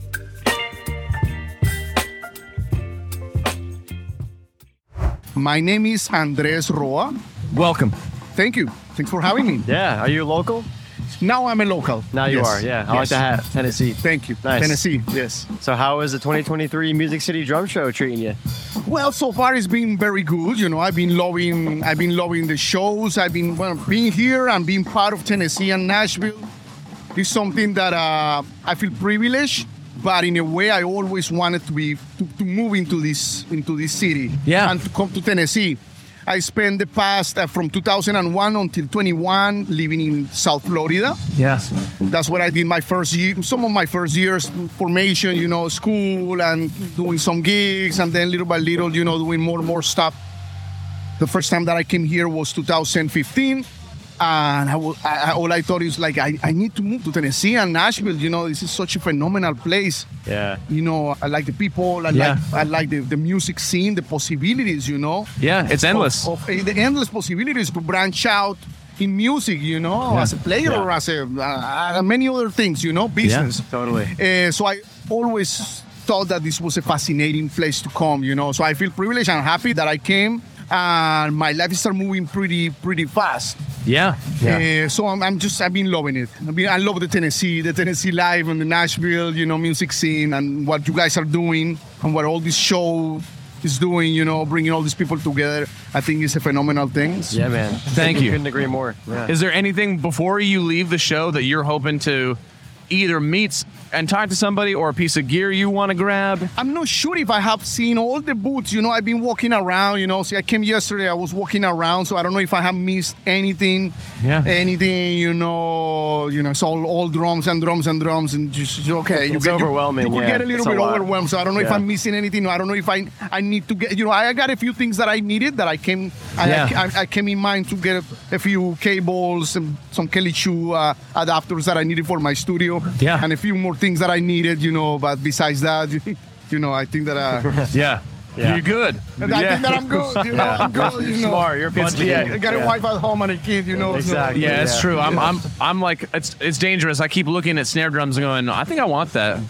My name is Andres Roa. Welcome. Thank you. Thanks for having me. Yeah. Are you local? Now I'm a local. Now you Yes. are. Yeah. I like Yes. the hat. Tennessee. Thank you. Nice. Tennessee. Yes. So how is the twenty twenty-three Music City Drum Show treating you? Well, so far it's been very good. You know, I've been loving. I've been loving the shows. I've been well, being here and being part of Tennessee and Nashville. Is something that uh, I feel privileged, but in a way I always wanted to be to, to move into this into this city. Yeah. And to come to Tennessee. I spent the past uh, from two thousand one until twenty-one living in South Florida. Yes. That's where I did my first year, some of my first years formation, you know, school and doing some gigs, and then little by little, you know, doing more and more stuff. The first time that I came here was two thousand fifteen. And I, will, I, all I thought is like, I, I need to move to Tennessee and Nashville. You know, this is such a phenomenal place. Yeah. You know, I like the people. I Yeah. like I like the, the music scene, the possibilities, you know. Yeah, it's endless. Of, of, uh, the endless possibilities to branch out in music, you know, Yeah. as a player Yeah. or as a uh, many other things, you know, business. Totally. Uh, so I always thought that this was a fascinating place to come, you know. So I feel privileged and happy that I came, and my life started moving pretty, pretty fast. Yeah. Uh, so I'm, I'm just, I've been loving it. I mean, I love the Tennessee, the Tennessee live and the Nashville, you know, music scene, and what you guys are doing and what all this show is doing, you know, bringing all these people together. I think it's a phenomenal thing. Yeah, man. Thank you. Couldn't agree more. Yeah. Is there anything before you leave the show that you're hoping to either meet and talk to somebody, or a piece of gear you want to grab? I'm not sure if I have seen all the booths. You know, I've been walking around, you know. See, I came yesterday, I was walking around, so I don't know if I have missed anything. Yeah. Anything, you know, you know, it's all, all drums and drums and drums and just, okay. You It's get, you- overwhelming, You, could yeah. get a little It's a bit lot. overwhelmed, so I don't know if Yeah. I'm missing anything. I don't know if I I need to get, you know, I got a few things that I needed that I came, I, Yeah. I, I came in mind to get a, a few cables and some Kelly Chu uh, adapters that I needed for my studio. Yeah. And a few more things that I needed, you know, but besides that, you know, I think that uh, Yeah. Yeah. You're good. and I yeah. think that I'm good, you know, I'm good, you know. Smart. You're It's- punching. yeah, I got a Yeah. wife at home and a kid, you know. so- Exactly. Yeah, it's Yeah. true. I'm, Yeah. I'm, I'm like, it's, it's dangerous. I keep looking at snare drums and going, I think I want that.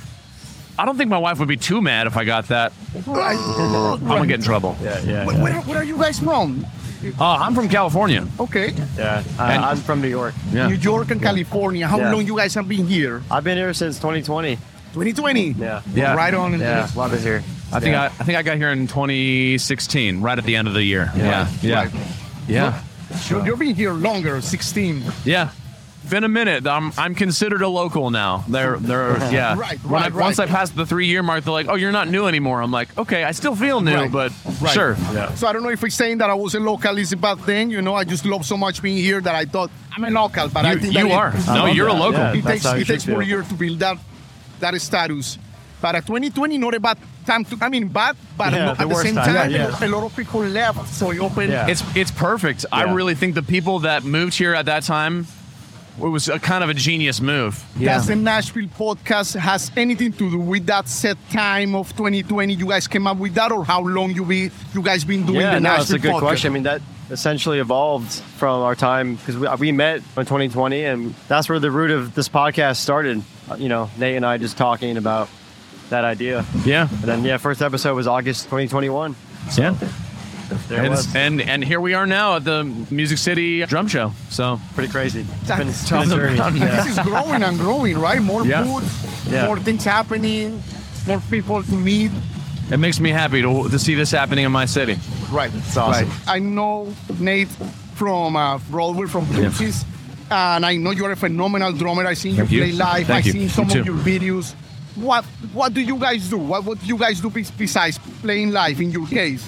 I don't think my wife would be too mad if I got that. Right. I'm gonna get in trouble. Yeah, yeah. Where, yeah. where, where are you guys from? Uh, I'm from California. Okay. Yeah, uh, And- I'm from New York. Yeah. New York and California. How Yeah. long you guys have been here? I've been here since twenty twenty. twenty twenty. Yeah. Yeah. Right on. Yeah, love it here. I think Yeah. I, I think I got here in twenty sixteen, right at the end of the year. Yeah. Yeah. Right. Yeah. You're, you've been here longer, sixteen. Yeah. Been a minute. I'm I'm considered a local now. They're they're yeah. Right, When I, right, Once I right. pass the three year mark, they're like, oh, you're not new anymore. I'm like, okay, I still feel new, Right. but Right. sure. Yeah. So I don't know if it's saying that I was a local is a bad thing. You know, I just love so much being here that I thought I'm a local, but I You, think you that are. It, No, love you're a that. local. Yeah. it That's takes how you it takes should more feel. years to build that that status. But at twenty twenty, not a bad time to. I mean, bad, but Yeah, not the at the worst same time. time, Yeah, yeah. a lot of people left, so it opened. Yeah. It's it's perfect. I Yeah. really think the people that moved here at that time, it was a kind of a genius move. Does the Nashville podcast has anything to do with that set time of twenty twenty? You guys came up with that, or how long you be you guys been doing Yeah, the no, Nashville it's a good podcast? question. I mean, that essentially evolved from our time because we, we met in twenty twenty, and that's where the root of this podcast started. Uh, You know, Nate and I just talking about that idea. Yeah. And then, yeah, first episode was August twenty twenty-one. Yeah. There it And, was. and and here we are now at the Music City Drum Show. So Pretty crazy. It's been, it's That's- been a journey. Yeah. This is growing and growing, right? More Yeah. food, Yeah. more things happening, more people to meet. it makes me happy to to see this happening in my city. Right. It's awesome. Right. I know Nate from uh, Broadway, from Brooksies, and I know you're a phenomenal drummer. I seen you Thank you. play live. Thank I've you. seen some You of too. your videos. What What do you guys do? What What do you guys do be- besides playing live? In your case,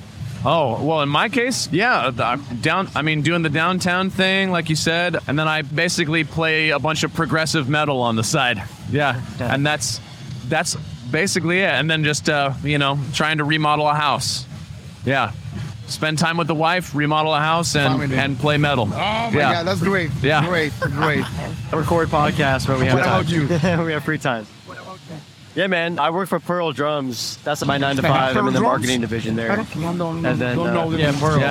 Oh, well, in my case, yeah, the- I'm down. I mean, doing the downtown thing, like you said, and then I basically play a bunch of progressive metal on the side. Yeah, and that's that's basically it. And then just uh, you know, trying to remodel a house. Yeah, spend time with the wife, remodel a house, and Family. and play metal. oh my yeah. God, that's great. Yeah. Great, great. I record podcasts when we have What time. about you? we have free time. Yeah, man. I work for Pearl Drums. That's my nine to five. I'm in the Pearl marketing Drums? division I there. don't, don't, don't, And then, don't uh, know them. yeah, Pearl.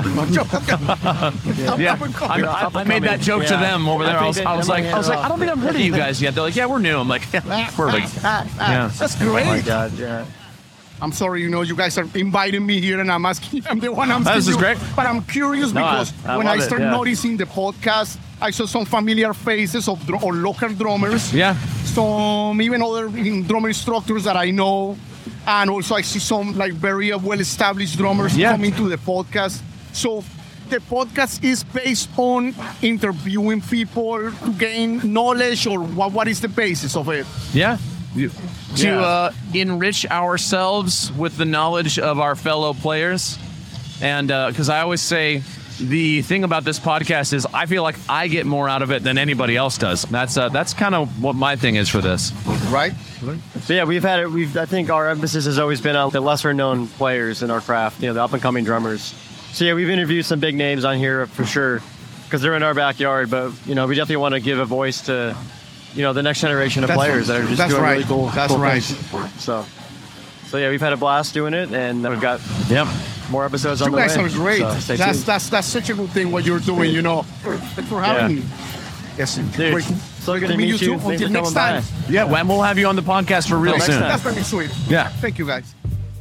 Yeah. Yeah, I, I, I made that joke to Yeah. them over there. I I was, think I was they- like, they I was might like, I don't think I've heard of you guys yet. They're like, yeah, we're new. I'm like, yeah, perfect. Yeah. That's great. Oh my God, yeah. I'm sorry, you know, you guys are inviting me here and I'm asking, I'm the one I'm This is asking you. great. But I'm curious No, I- because I when love I it, started yeah. noticing the podcast, I saw some familiar faces of dr- or local drummers. Yeah. Some even other in- drummer instructors that I know. And also I see some like very uh, well-established drummers Yeah. coming to the podcast. So the podcast is based on interviewing people to gain knowledge, or what, what is the basis of it? Yeah. You- To Yeah. uh, enrich ourselves with the knowledge of our fellow players. And because I always say the thing about this podcast is I feel like I get more out of it than anybody else does. That's uh, that's kind of what my thing is for this. Right? So yeah, we've had it. We've I think our emphasis has always been on the lesser known players in our craft. You know, the up and coming drummers. So yeah, we've interviewed some big names on here for sure because they're in our backyard. But you know, we definitely want to give a voice to, you know, the next generation of That's players right. that are just That's doing right. really cool. That's cool right. things. So, so yeah, we've had a blast doing it, and we've got yep. more episodes You on the way. guys are great. So stay that's tuned. that's that's such a good thing what you're doing. You know, thanks for having Yeah. me. Yes, Dude, great. so good to meet meet you you. too. Thanks Until for next coming time. by. Yeah, and we'll have you on the podcast for real Next soon. time. That's very sweet. Yeah. Thank you, guys.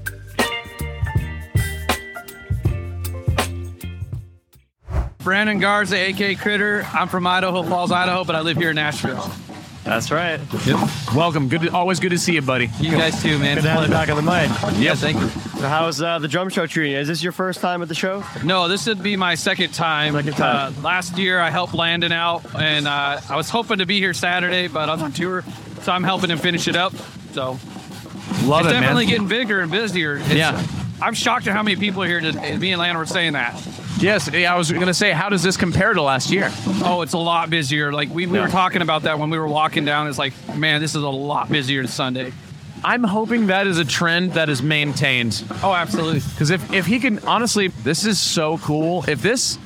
Brandon Garza, A K Critter. I'm from Idaho Falls, Idaho, but I live here in Nashville. That's right. Yep. Welcome. Good. To, always good to see you, buddy. You guys too, man. Good to have you back on the mic. Yeah, thank you. So how's uh, the drum show treating you? Is this your first time at the show? No, this would be my second time. Second time. Uh, last year, I helped Landon out, and uh, I was hoping to be here Saturday, but I was on tour, so I'm helping him finish it up. So Love it's it, definitely man. getting bigger and busier. It's, Yeah. I'm shocked at how many people are here today. Me and Landon were saying that. Yes, I was going to say, how does this compare to last year? Oh, it's a lot busier. Like we, we Yeah. were talking about that when we were walking down. It's like, man, this is a lot busier than Sunday. I'm hoping that is a trend that is maintained. Oh, absolutely. Because if, if he can, honestly, this is so cool. If this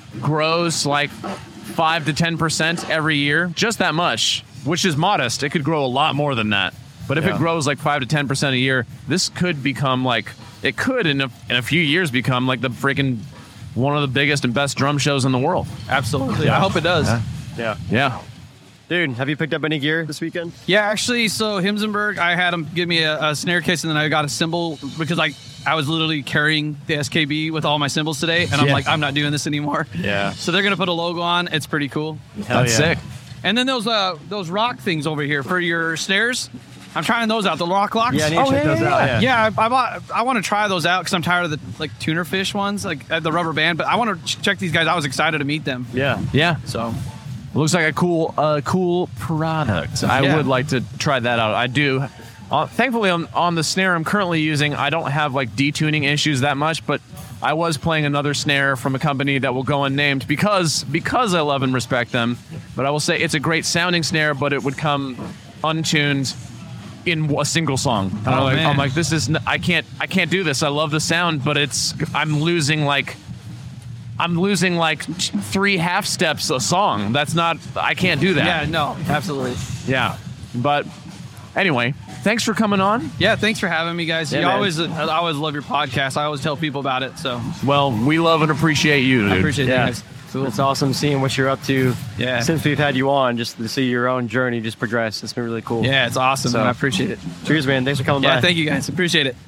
grows like five to ten percent every year, just that much, which is modest, it could grow a lot more than that. But if Yeah. it grows like five to ten percent a year, this could become like, it could in a, in a few years become like the freaking one of the biggest and best drum shows in the world. Absolutely. Yeah. I hope it does. Yeah. Yeah. Yeah. Dude, have you picked up any gear this weekend? Yeah, actually, so Himsenberg, I had him give me a, a snare case, and then I got a cymbal because I I was literally carrying the S K B with all my cymbals today, and I'm Yeah. like, I'm not doing this anymore. Yeah. So they're gonna put a logo on. It's pretty cool. That's sick. And then those uh those rock things over here for your snares. I'm trying those out. The rock locks. Yeah, I need to oh, check yeah, those yeah, out, Yeah, yeah. I, I, bought, I want to try those out because I'm tired of the like tuner fish ones, like at the rubber band. But I want to ch- check these guys. I was excited to meet them. Yeah. Yeah. So looks like a cool, uh, cool product. I Yeah. would like to try that out. I do. Uh, thankfully, on, on the snare I'm currently using, I don't have like detuning issues that much, but I was playing another snare from a company that will go unnamed because because I love and respect them. But I will say it's a great sounding snare, but it would come untuned in a single song. And I'm, Oh, like, man. I'm like, this is n- I can't I can't do this. I love the sound, but it's I'm losing like. I'm losing like t- three half steps a song. That's not, I can't do that. yeah, no, absolutely. Yeah. But anyway, thanks for coming on. Yeah, thanks for having me, guys. Yeah, you man. always, I always love your podcast. I always tell people about it. So Well, we love and appreciate you, dude. I appreciate Yeah. you guys. It's awesome seeing what you're up to Yeah. since we've had you on, just to see your own journey just progress. It's been really cool. Yeah, it's awesome. So- and I appreciate it. Cheers, man. Thanks for coming Yeah, by. thank you guys. Appreciate it.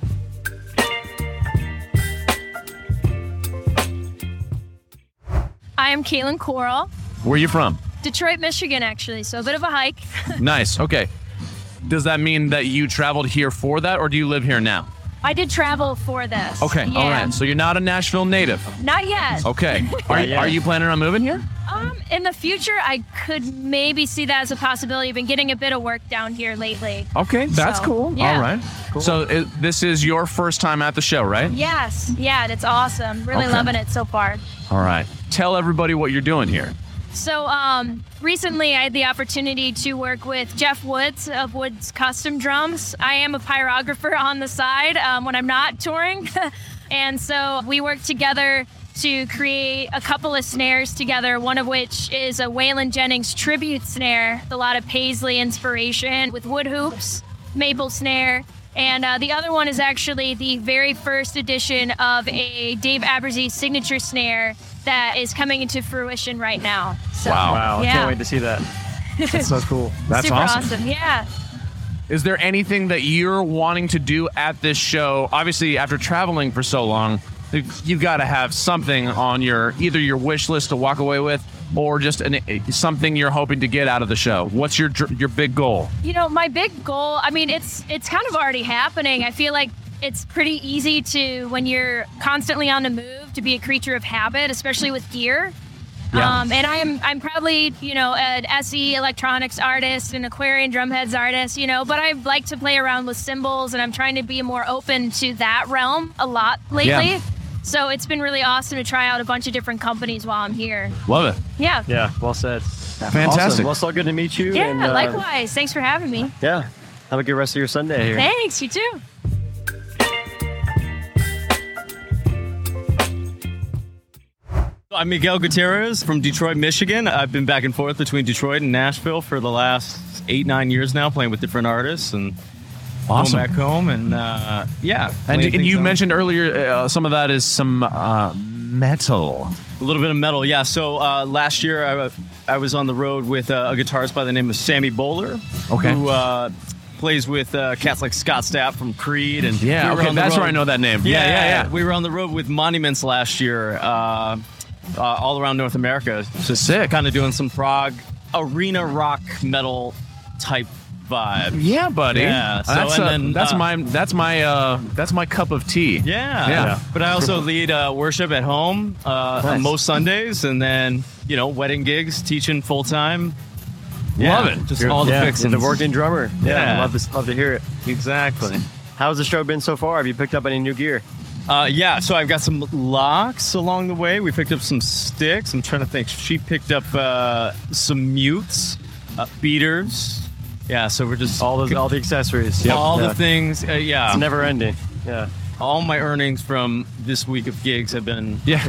I am Caitlin Coral, Where are you from? Detroit, Michigan, actually. So a bit of a hike. Nice. Okay. Does that mean that you traveled here for that, or do you live here now? I did travel for this. Okay. Yeah. All right. So you're not a Nashville native. Not yet. Okay. Are, Yeah, yeah. are you planning on moving here? Um, in the future, I could maybe see that as a possibility. I've been getting a bit of work down here lately. Okay. That's So, cool. yeah. All right. So it, this is your first time at the show, right? Yes. Yeah, and it's awesome. Really Okay. loving it so far. All right. Tell everybody what you're doing here. So um, recently, I had the opportunity to work with Jeff Woods of Woods Custom Drums. I am a pyrographer on the side um, when I'm not touring. And so we worked together to create a couple of snares together, one of which is a Waylon Jennings tribute snare, with a lot of Paisley inspiration with wood hoops, maple snare. And uh, the other one is actually the very first edition of a Dave Abersy signature snare that is coming into fruition right now. So, Wow. Wow. I Yeah. can't wait to see that. That's so cool. That's Super awesome. Yeah. Is there anything that you're wanting to do at this show? Obviously, after traveling for so long, you've got to have something on your either your wish list to walk away with, or just an, something you're hoping to get out of the show. What's your dr- your big goal? You know, my big goal, I mean, it's it's kind of already happening. I feel like it's pretty easy to, when you're constantly on the move, to be a creature of habit, especially with gear. Yeah. Um, and I'm I'm probably, you know, an S E electronics artist, an Aquarian drumheads artist, you know, but I like to play around with cymbals, and I'm trying to be more open to that realm a lot lately. Yeah. So it's been really awesome to try out a bunch of different companies while I'm here. Love it. Yeah. Yeah, well said. Fantastic. Awesome. Well, so good to meet you. Yeah, and, uh, likewise. Thanks for having me. Yeah. Have a good rest of your Sunday here. Thanks, you too. I'm Miguel Gutierrez from Detroit, Michigan. I've been back and forth between Detroit and Nashville for the last eight, nine years now, playing with different artists and Awesome. going back home. And uh, yeah. And, playing and you things mentioned earlier uh, some of that is some uh, metal. A little bit of metal, yeah. So uh, last year I, I was on the road with uh, a guitarist by the name of Sammy Bowler, Okay. who uh, plays with uh, cats like Scott Stapp from Creed. And Yeah, we were okay, on the that's road- where I know that name. Yeah, yeah, yeah. We were on the road with Monuments last year, uh, uh, all around North America. So sick. Kind of doing some prog arena rock metal type vibe. Yeah, buddy. Yeah. So, that's and uh, then, that's uh, my that's my uh, that's my cup of tea. Yeah. Yeah. But I also lead uh, worship at home uh, Nice. most Sundays, and then, you know, wedding gigs, teaching full time. Love it. Just You're- all the yeah, fixings. you're the working drummer. Yeah, Yeah. love to love to hear it. Exactly. How's the show been so far? Have you picked up any new gear? Uh, yeah, so I've got some locks along the way. We picked up some sticks. I'm trying to think. She picked up uh, some mutes, uh, beaters. Yeah, so we're just all the all the accessories. all Yeah. the things. Uh, yeah, It's never ending. Yeah. All my earnings from this week of gigs have been yeah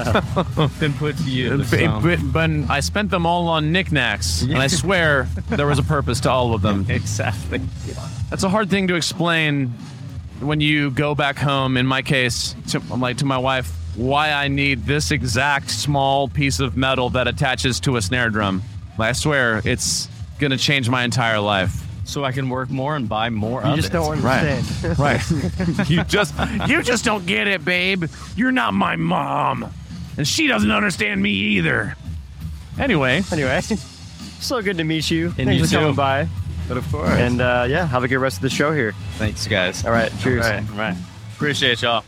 been put to use. But, so. but, but I spent them all on knickknacks, and I swear there was a purpose to all of them. Exactly. That's a hard thing to explain when you go back home. In my case, to, like to my wife, why I need this exact small piece of metal that attaches to a snare drum. I swear it's gonna change my entire life. So I can work more and buy more You of just it. don't understand. Right. you just you just don't get it, babe. You're not my mom. And she doesn't understand me either. Anyway. Anyway. So good to meet you. And Thanks you for coming too. by. But of course. And uh, yeah, have a good rest of the show here. Thanks, guys. All right. Cheers. All right. All right. Appreciate y'all.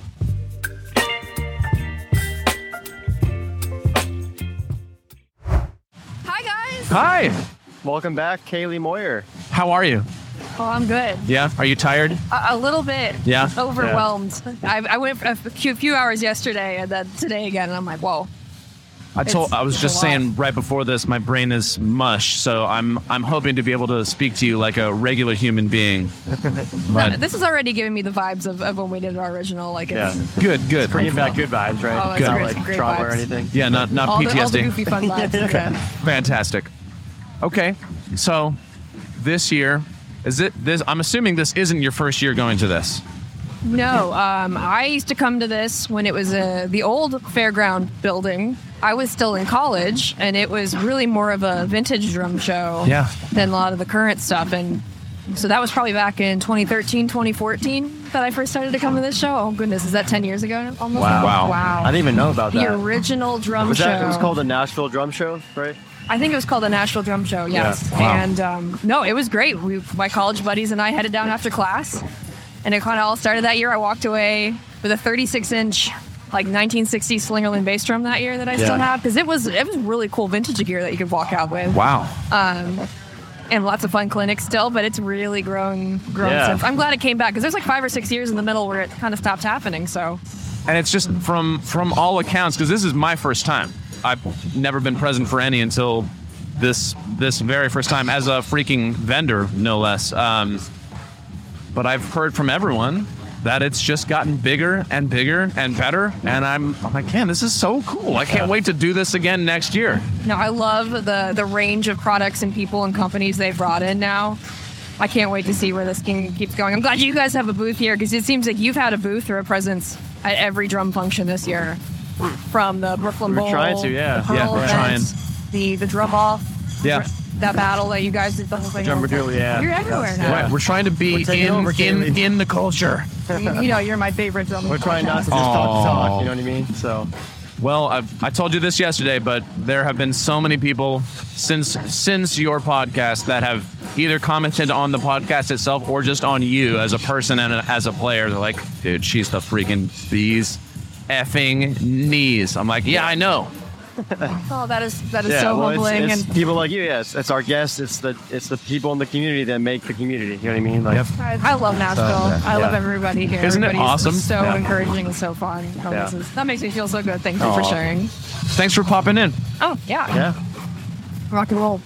Hi, guys. Hi. Welcome back, Kaylee Moyer. How are you? Oh, I'm good. Yeah. Are you tired? A, a little bit. Yeah? Overwhelmed. I, I went for a few, few hours yesterday and then today again, and I'm like, whoa. I told It's- I was it's just a lot. saying right before this, my brain is mush, so I'm I'm hoping to be able to speak to you like a regular human being. But This is already giving me the vibes of, of when we did our original. Like, it's good, good. Bringing back good vibes, right? Oh, it's Good. great- Not like great trauma or vibes. anything. Yeah, not not all P T S D. The, all the goofy fun vibes. Yeah. Fantastic. Okay, so this year is it this? I'm assuming this isn't your first year going to this. No, um, I used to come to this when it was uh, the old fairground building. I was still in college, and it was really more of a vintage drum show Yeah. than a lot of the current stuff. And so that was probably back in twenty thirteen, twenty fourteen that I first started to come to this show. Oh, goodness. Is that ten years ago almost? Wow. Wow. I didn't even know about The that. original drum was show. that? It was called the Nashville Drum Show, right? I think it was called the Nashville Drum Show, yes. Yeah. Wow. And um, no, it was great. We, my college buddies and I headed down after class, and it kind of all started that year. I walked away with a thirty-six inch, like nineteen sixties Slingerland bass drum that year that I still Yeah. have, because it was it was really cool vintage gear that you could walk out with. Wow. Um, and lots of fun clinics still, but it's really grown grown Yeah. since. I'm glad it came back because there's like five or six years in the middle where it kind of stopped happening. So And it's just from from all accounts, because this is my first time. I've never been present for any until this this very first time as a freaking vendor, no less. Um, but I've heard from everyone that it's just gotten bigger and bigger and better, and I'm, I'm like, man, this is so cool. I can't wait to do this again next year. no, I love the the range of products and people and companies they've brought in now. I can't wait to see where this game keeps going. I'm glad you guys have a booth here because it seems like you've had a booth or a presence at every drum function this year. From the Brooklyn We're Bowl, trying to, yeah. the Yeah, Pearl we're events, the the drum off, Yeah. that battle that you guys did the whole thing. Drum duel, yeah. You're everywhere now. Right, we're trying to be We're taking in, over, in, Kaylee. in the culture. you, you know, you're my favorite drum. We're trying not to just talk to talk, you know what I mean? So, Well, I, I told you this yesterday, but there have been so many people since since your podcast that have either commented on the podcast itself or just on you as a person and a, as a player. They're like, dude, she's the freaking bees effing knees. I'm like, yeah, I know. Oh, that is that is yeah, so well, humbling. It's, it's and people like you. Yes, it's our guests. It's the it's the people in the community that make the community. You know what I mean? Like, I, I love Nashville. So, I love yeah. everybody here. Isn't it Everybody's awesome? So Yeah. encouraging and so fun. Oh, Yeah. this is- that makes me feel so good. Thank you Aw. for sharing. Thanks for popping in. Oh yeah. Yeah. Rock and roll.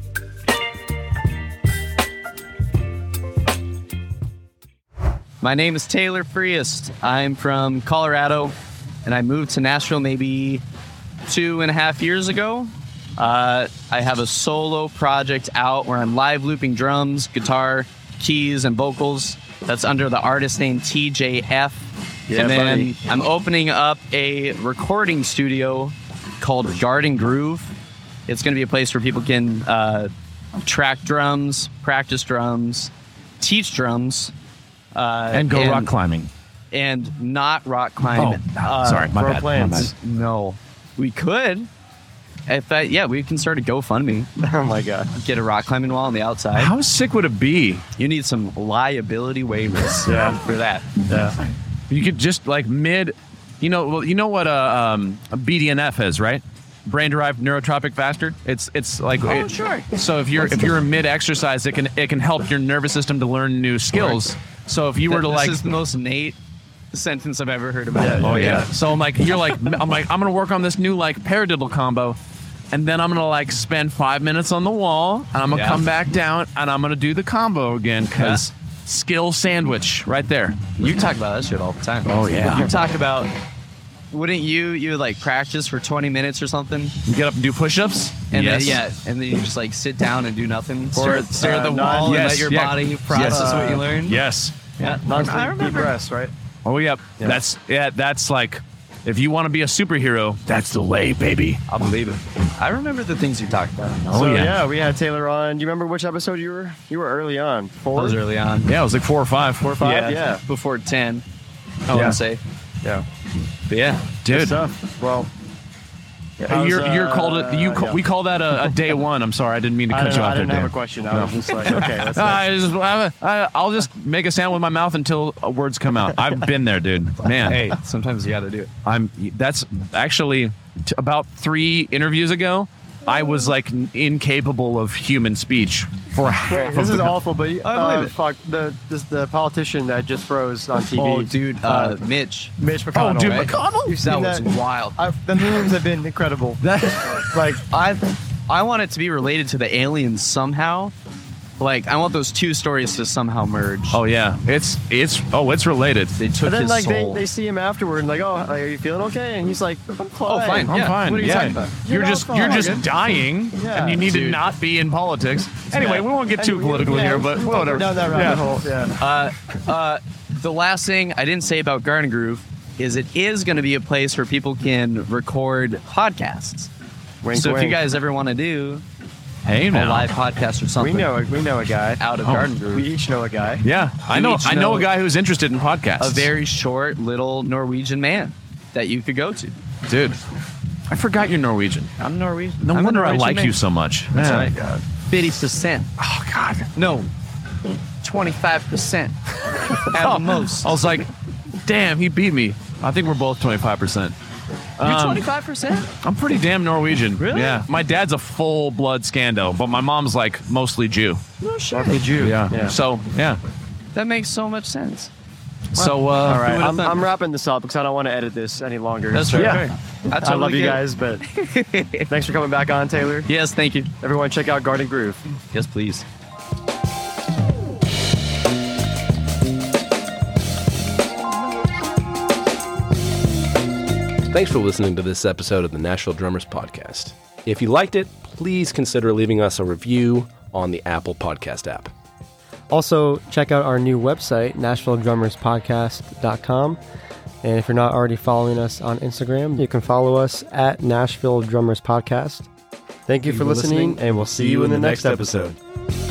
My name is Taylor Friest. I'm from Colorado, and I moved to Nashville maybe two and a half years ago. Uh, I have a solo project out where I'm live looping drums, guitar, keys, and vocals. That's under the artist name T J F. Yeah, and then buddy. I'm opening up a recording studio called Garden Groove. It's going to be a place where people can uh, track drums, practice drums, teach drums. Uh, And go rock climbing. And not rock climb. Oh, sorry, my for bad, plans. my bad. No, we could. If I, yeah, we can start a GoFundMe. Oh my god! Get a rock climbing wall on the outside. How sick would it be? You need some liability waivers. Yeah. for that. Yeah. You could just like mid, you know, well, you know what a, um, a B D N F is, right? Brain derived neurotropic factor. It's it's like Oh, it- sure. So if you're What's if the- you're mid exercise, it can it can help your nervous system to learn new skills. So if you were to this like, is the most Nate sentence I've ever heard about. oh yeah. So I'm like, you're like, I'm like, I'm gonna work on this new like paradiddle combo, and then I'm gonna like spend five minutes on the wall, and I'm gonna Yeah. come back down, and I'm gonna do the combo again because skill sandwich right there. You talk about that shit all the time. Oh, yeah. You talk about. Wouldn't you you would, like practice for twenty minutes or something? You get up and do push-ups, and Yes. then yeah, and then you just like sit down and do nothing, Or, stare, stare at uh, the non- wall, and yes, let your yeah. body process Yes. what you learned. Yes. Yeah, Non-sleep, I deep remember. rest, right? Oh yeah. That's yeah. That's like, if you want to be a superhero, that's the way, baby. I believe it. I remember the things you talked about. Oh, so, yeah. we had Taylor on. Do you remember which episode you were? You were early on. Four. That was early on. Yeah, it was like four or five. Four or five. Yeah, Yeah. before ten. I Yeah. want to say. Yeah. But yeah, Dude. Good stuff. Well, Uh, you're you're uh, called it. You call, yeah. we call that a, a day one. I'm sorry, I didn't mean to I cut don't you know, off I there. didn't have Dan. a question. I was just like, okay, that's No, I just, I, I, I'll just make a sound with my mouth until uh, words come out. I've been there, dude. Man, hey, sometimes you got to do it. I'm. That's actually t- about three interviews ago. I was like n- incapable of human speech for half Wait, of this is the- awful, but I uh, believe it. fuck the this, the politician that just froze on T V. Oh, dude, uh, Mitch. Mitch McConnell. Oh, dude, right? McConnell? You've That seen was wild. I, the memes have been incredible. like I I want it to be related to the aliens somehow. Like I want those two stories to somehow merge. Oh yeah, it's it's oh it's related. They took and then his like they, soul. they see him afterward and like, oh, like, are you feeling okay? And he's like, I'm fine. Oh, fine. I'm Yeah. fine. What are you yeah. talking about? You're Yeah, just fine. you're just Good. dying, Yeah. and you need to Dude. not be in politics. Anyway, we won't get too And- political yeah, here, but we'll whatever. go down that rabbit Yeah. hole. Yeah. Uh, uh, the last thing I didn't say about Garden Groove is it is going to be a place where people can record podcasts. Wink, so if you wink. guys ever want to do Hey a man. live podcast or We something know we know a guy out of Oh. Garden Groove, We each know a guy. Yeah, I You know. each I know know a guy who's interested in podcasts. a very short little Norwegian man that you could go to. dude. I forgot you're Norwegian. I'm Norwegian. No I'm a wonder I Norwegian like man. you so much. That's Man. right. fifty percent. Oh God. No, twenty-five percent at Oh, the most. I was like, damn, he beat me. I think we're both twenty-five percent. You're twenty-five percent? I'm pretty damn Norwegian. Really? Yeah. My dad's a full blood Scando, but my mom's like mostly Jew. No shit. Jew. Yeah. Yeah. So yeah. That makes so much sense. So uh, All who right, would've I'm, thought? I'm wrapping this up because I don't want to edit this any longer. That's So, right. Yeah. I, I love you get it. guys, but thanks for coming back on, Taylor. Yes, thank you. Everyone, check out Garden Groove. Yes, please. Thanks for listening to this episode of the Nashville Drummers Podcast. If you liked it, please consider leaving us a review on the Apple Podcast app. Also, check out our new website, nashville drummers podcast dot com. And if you're not already following us on Instagram, you can follow us at Nashville Drummers Podcast. Thank you for listening, and we'll see you in the next episode.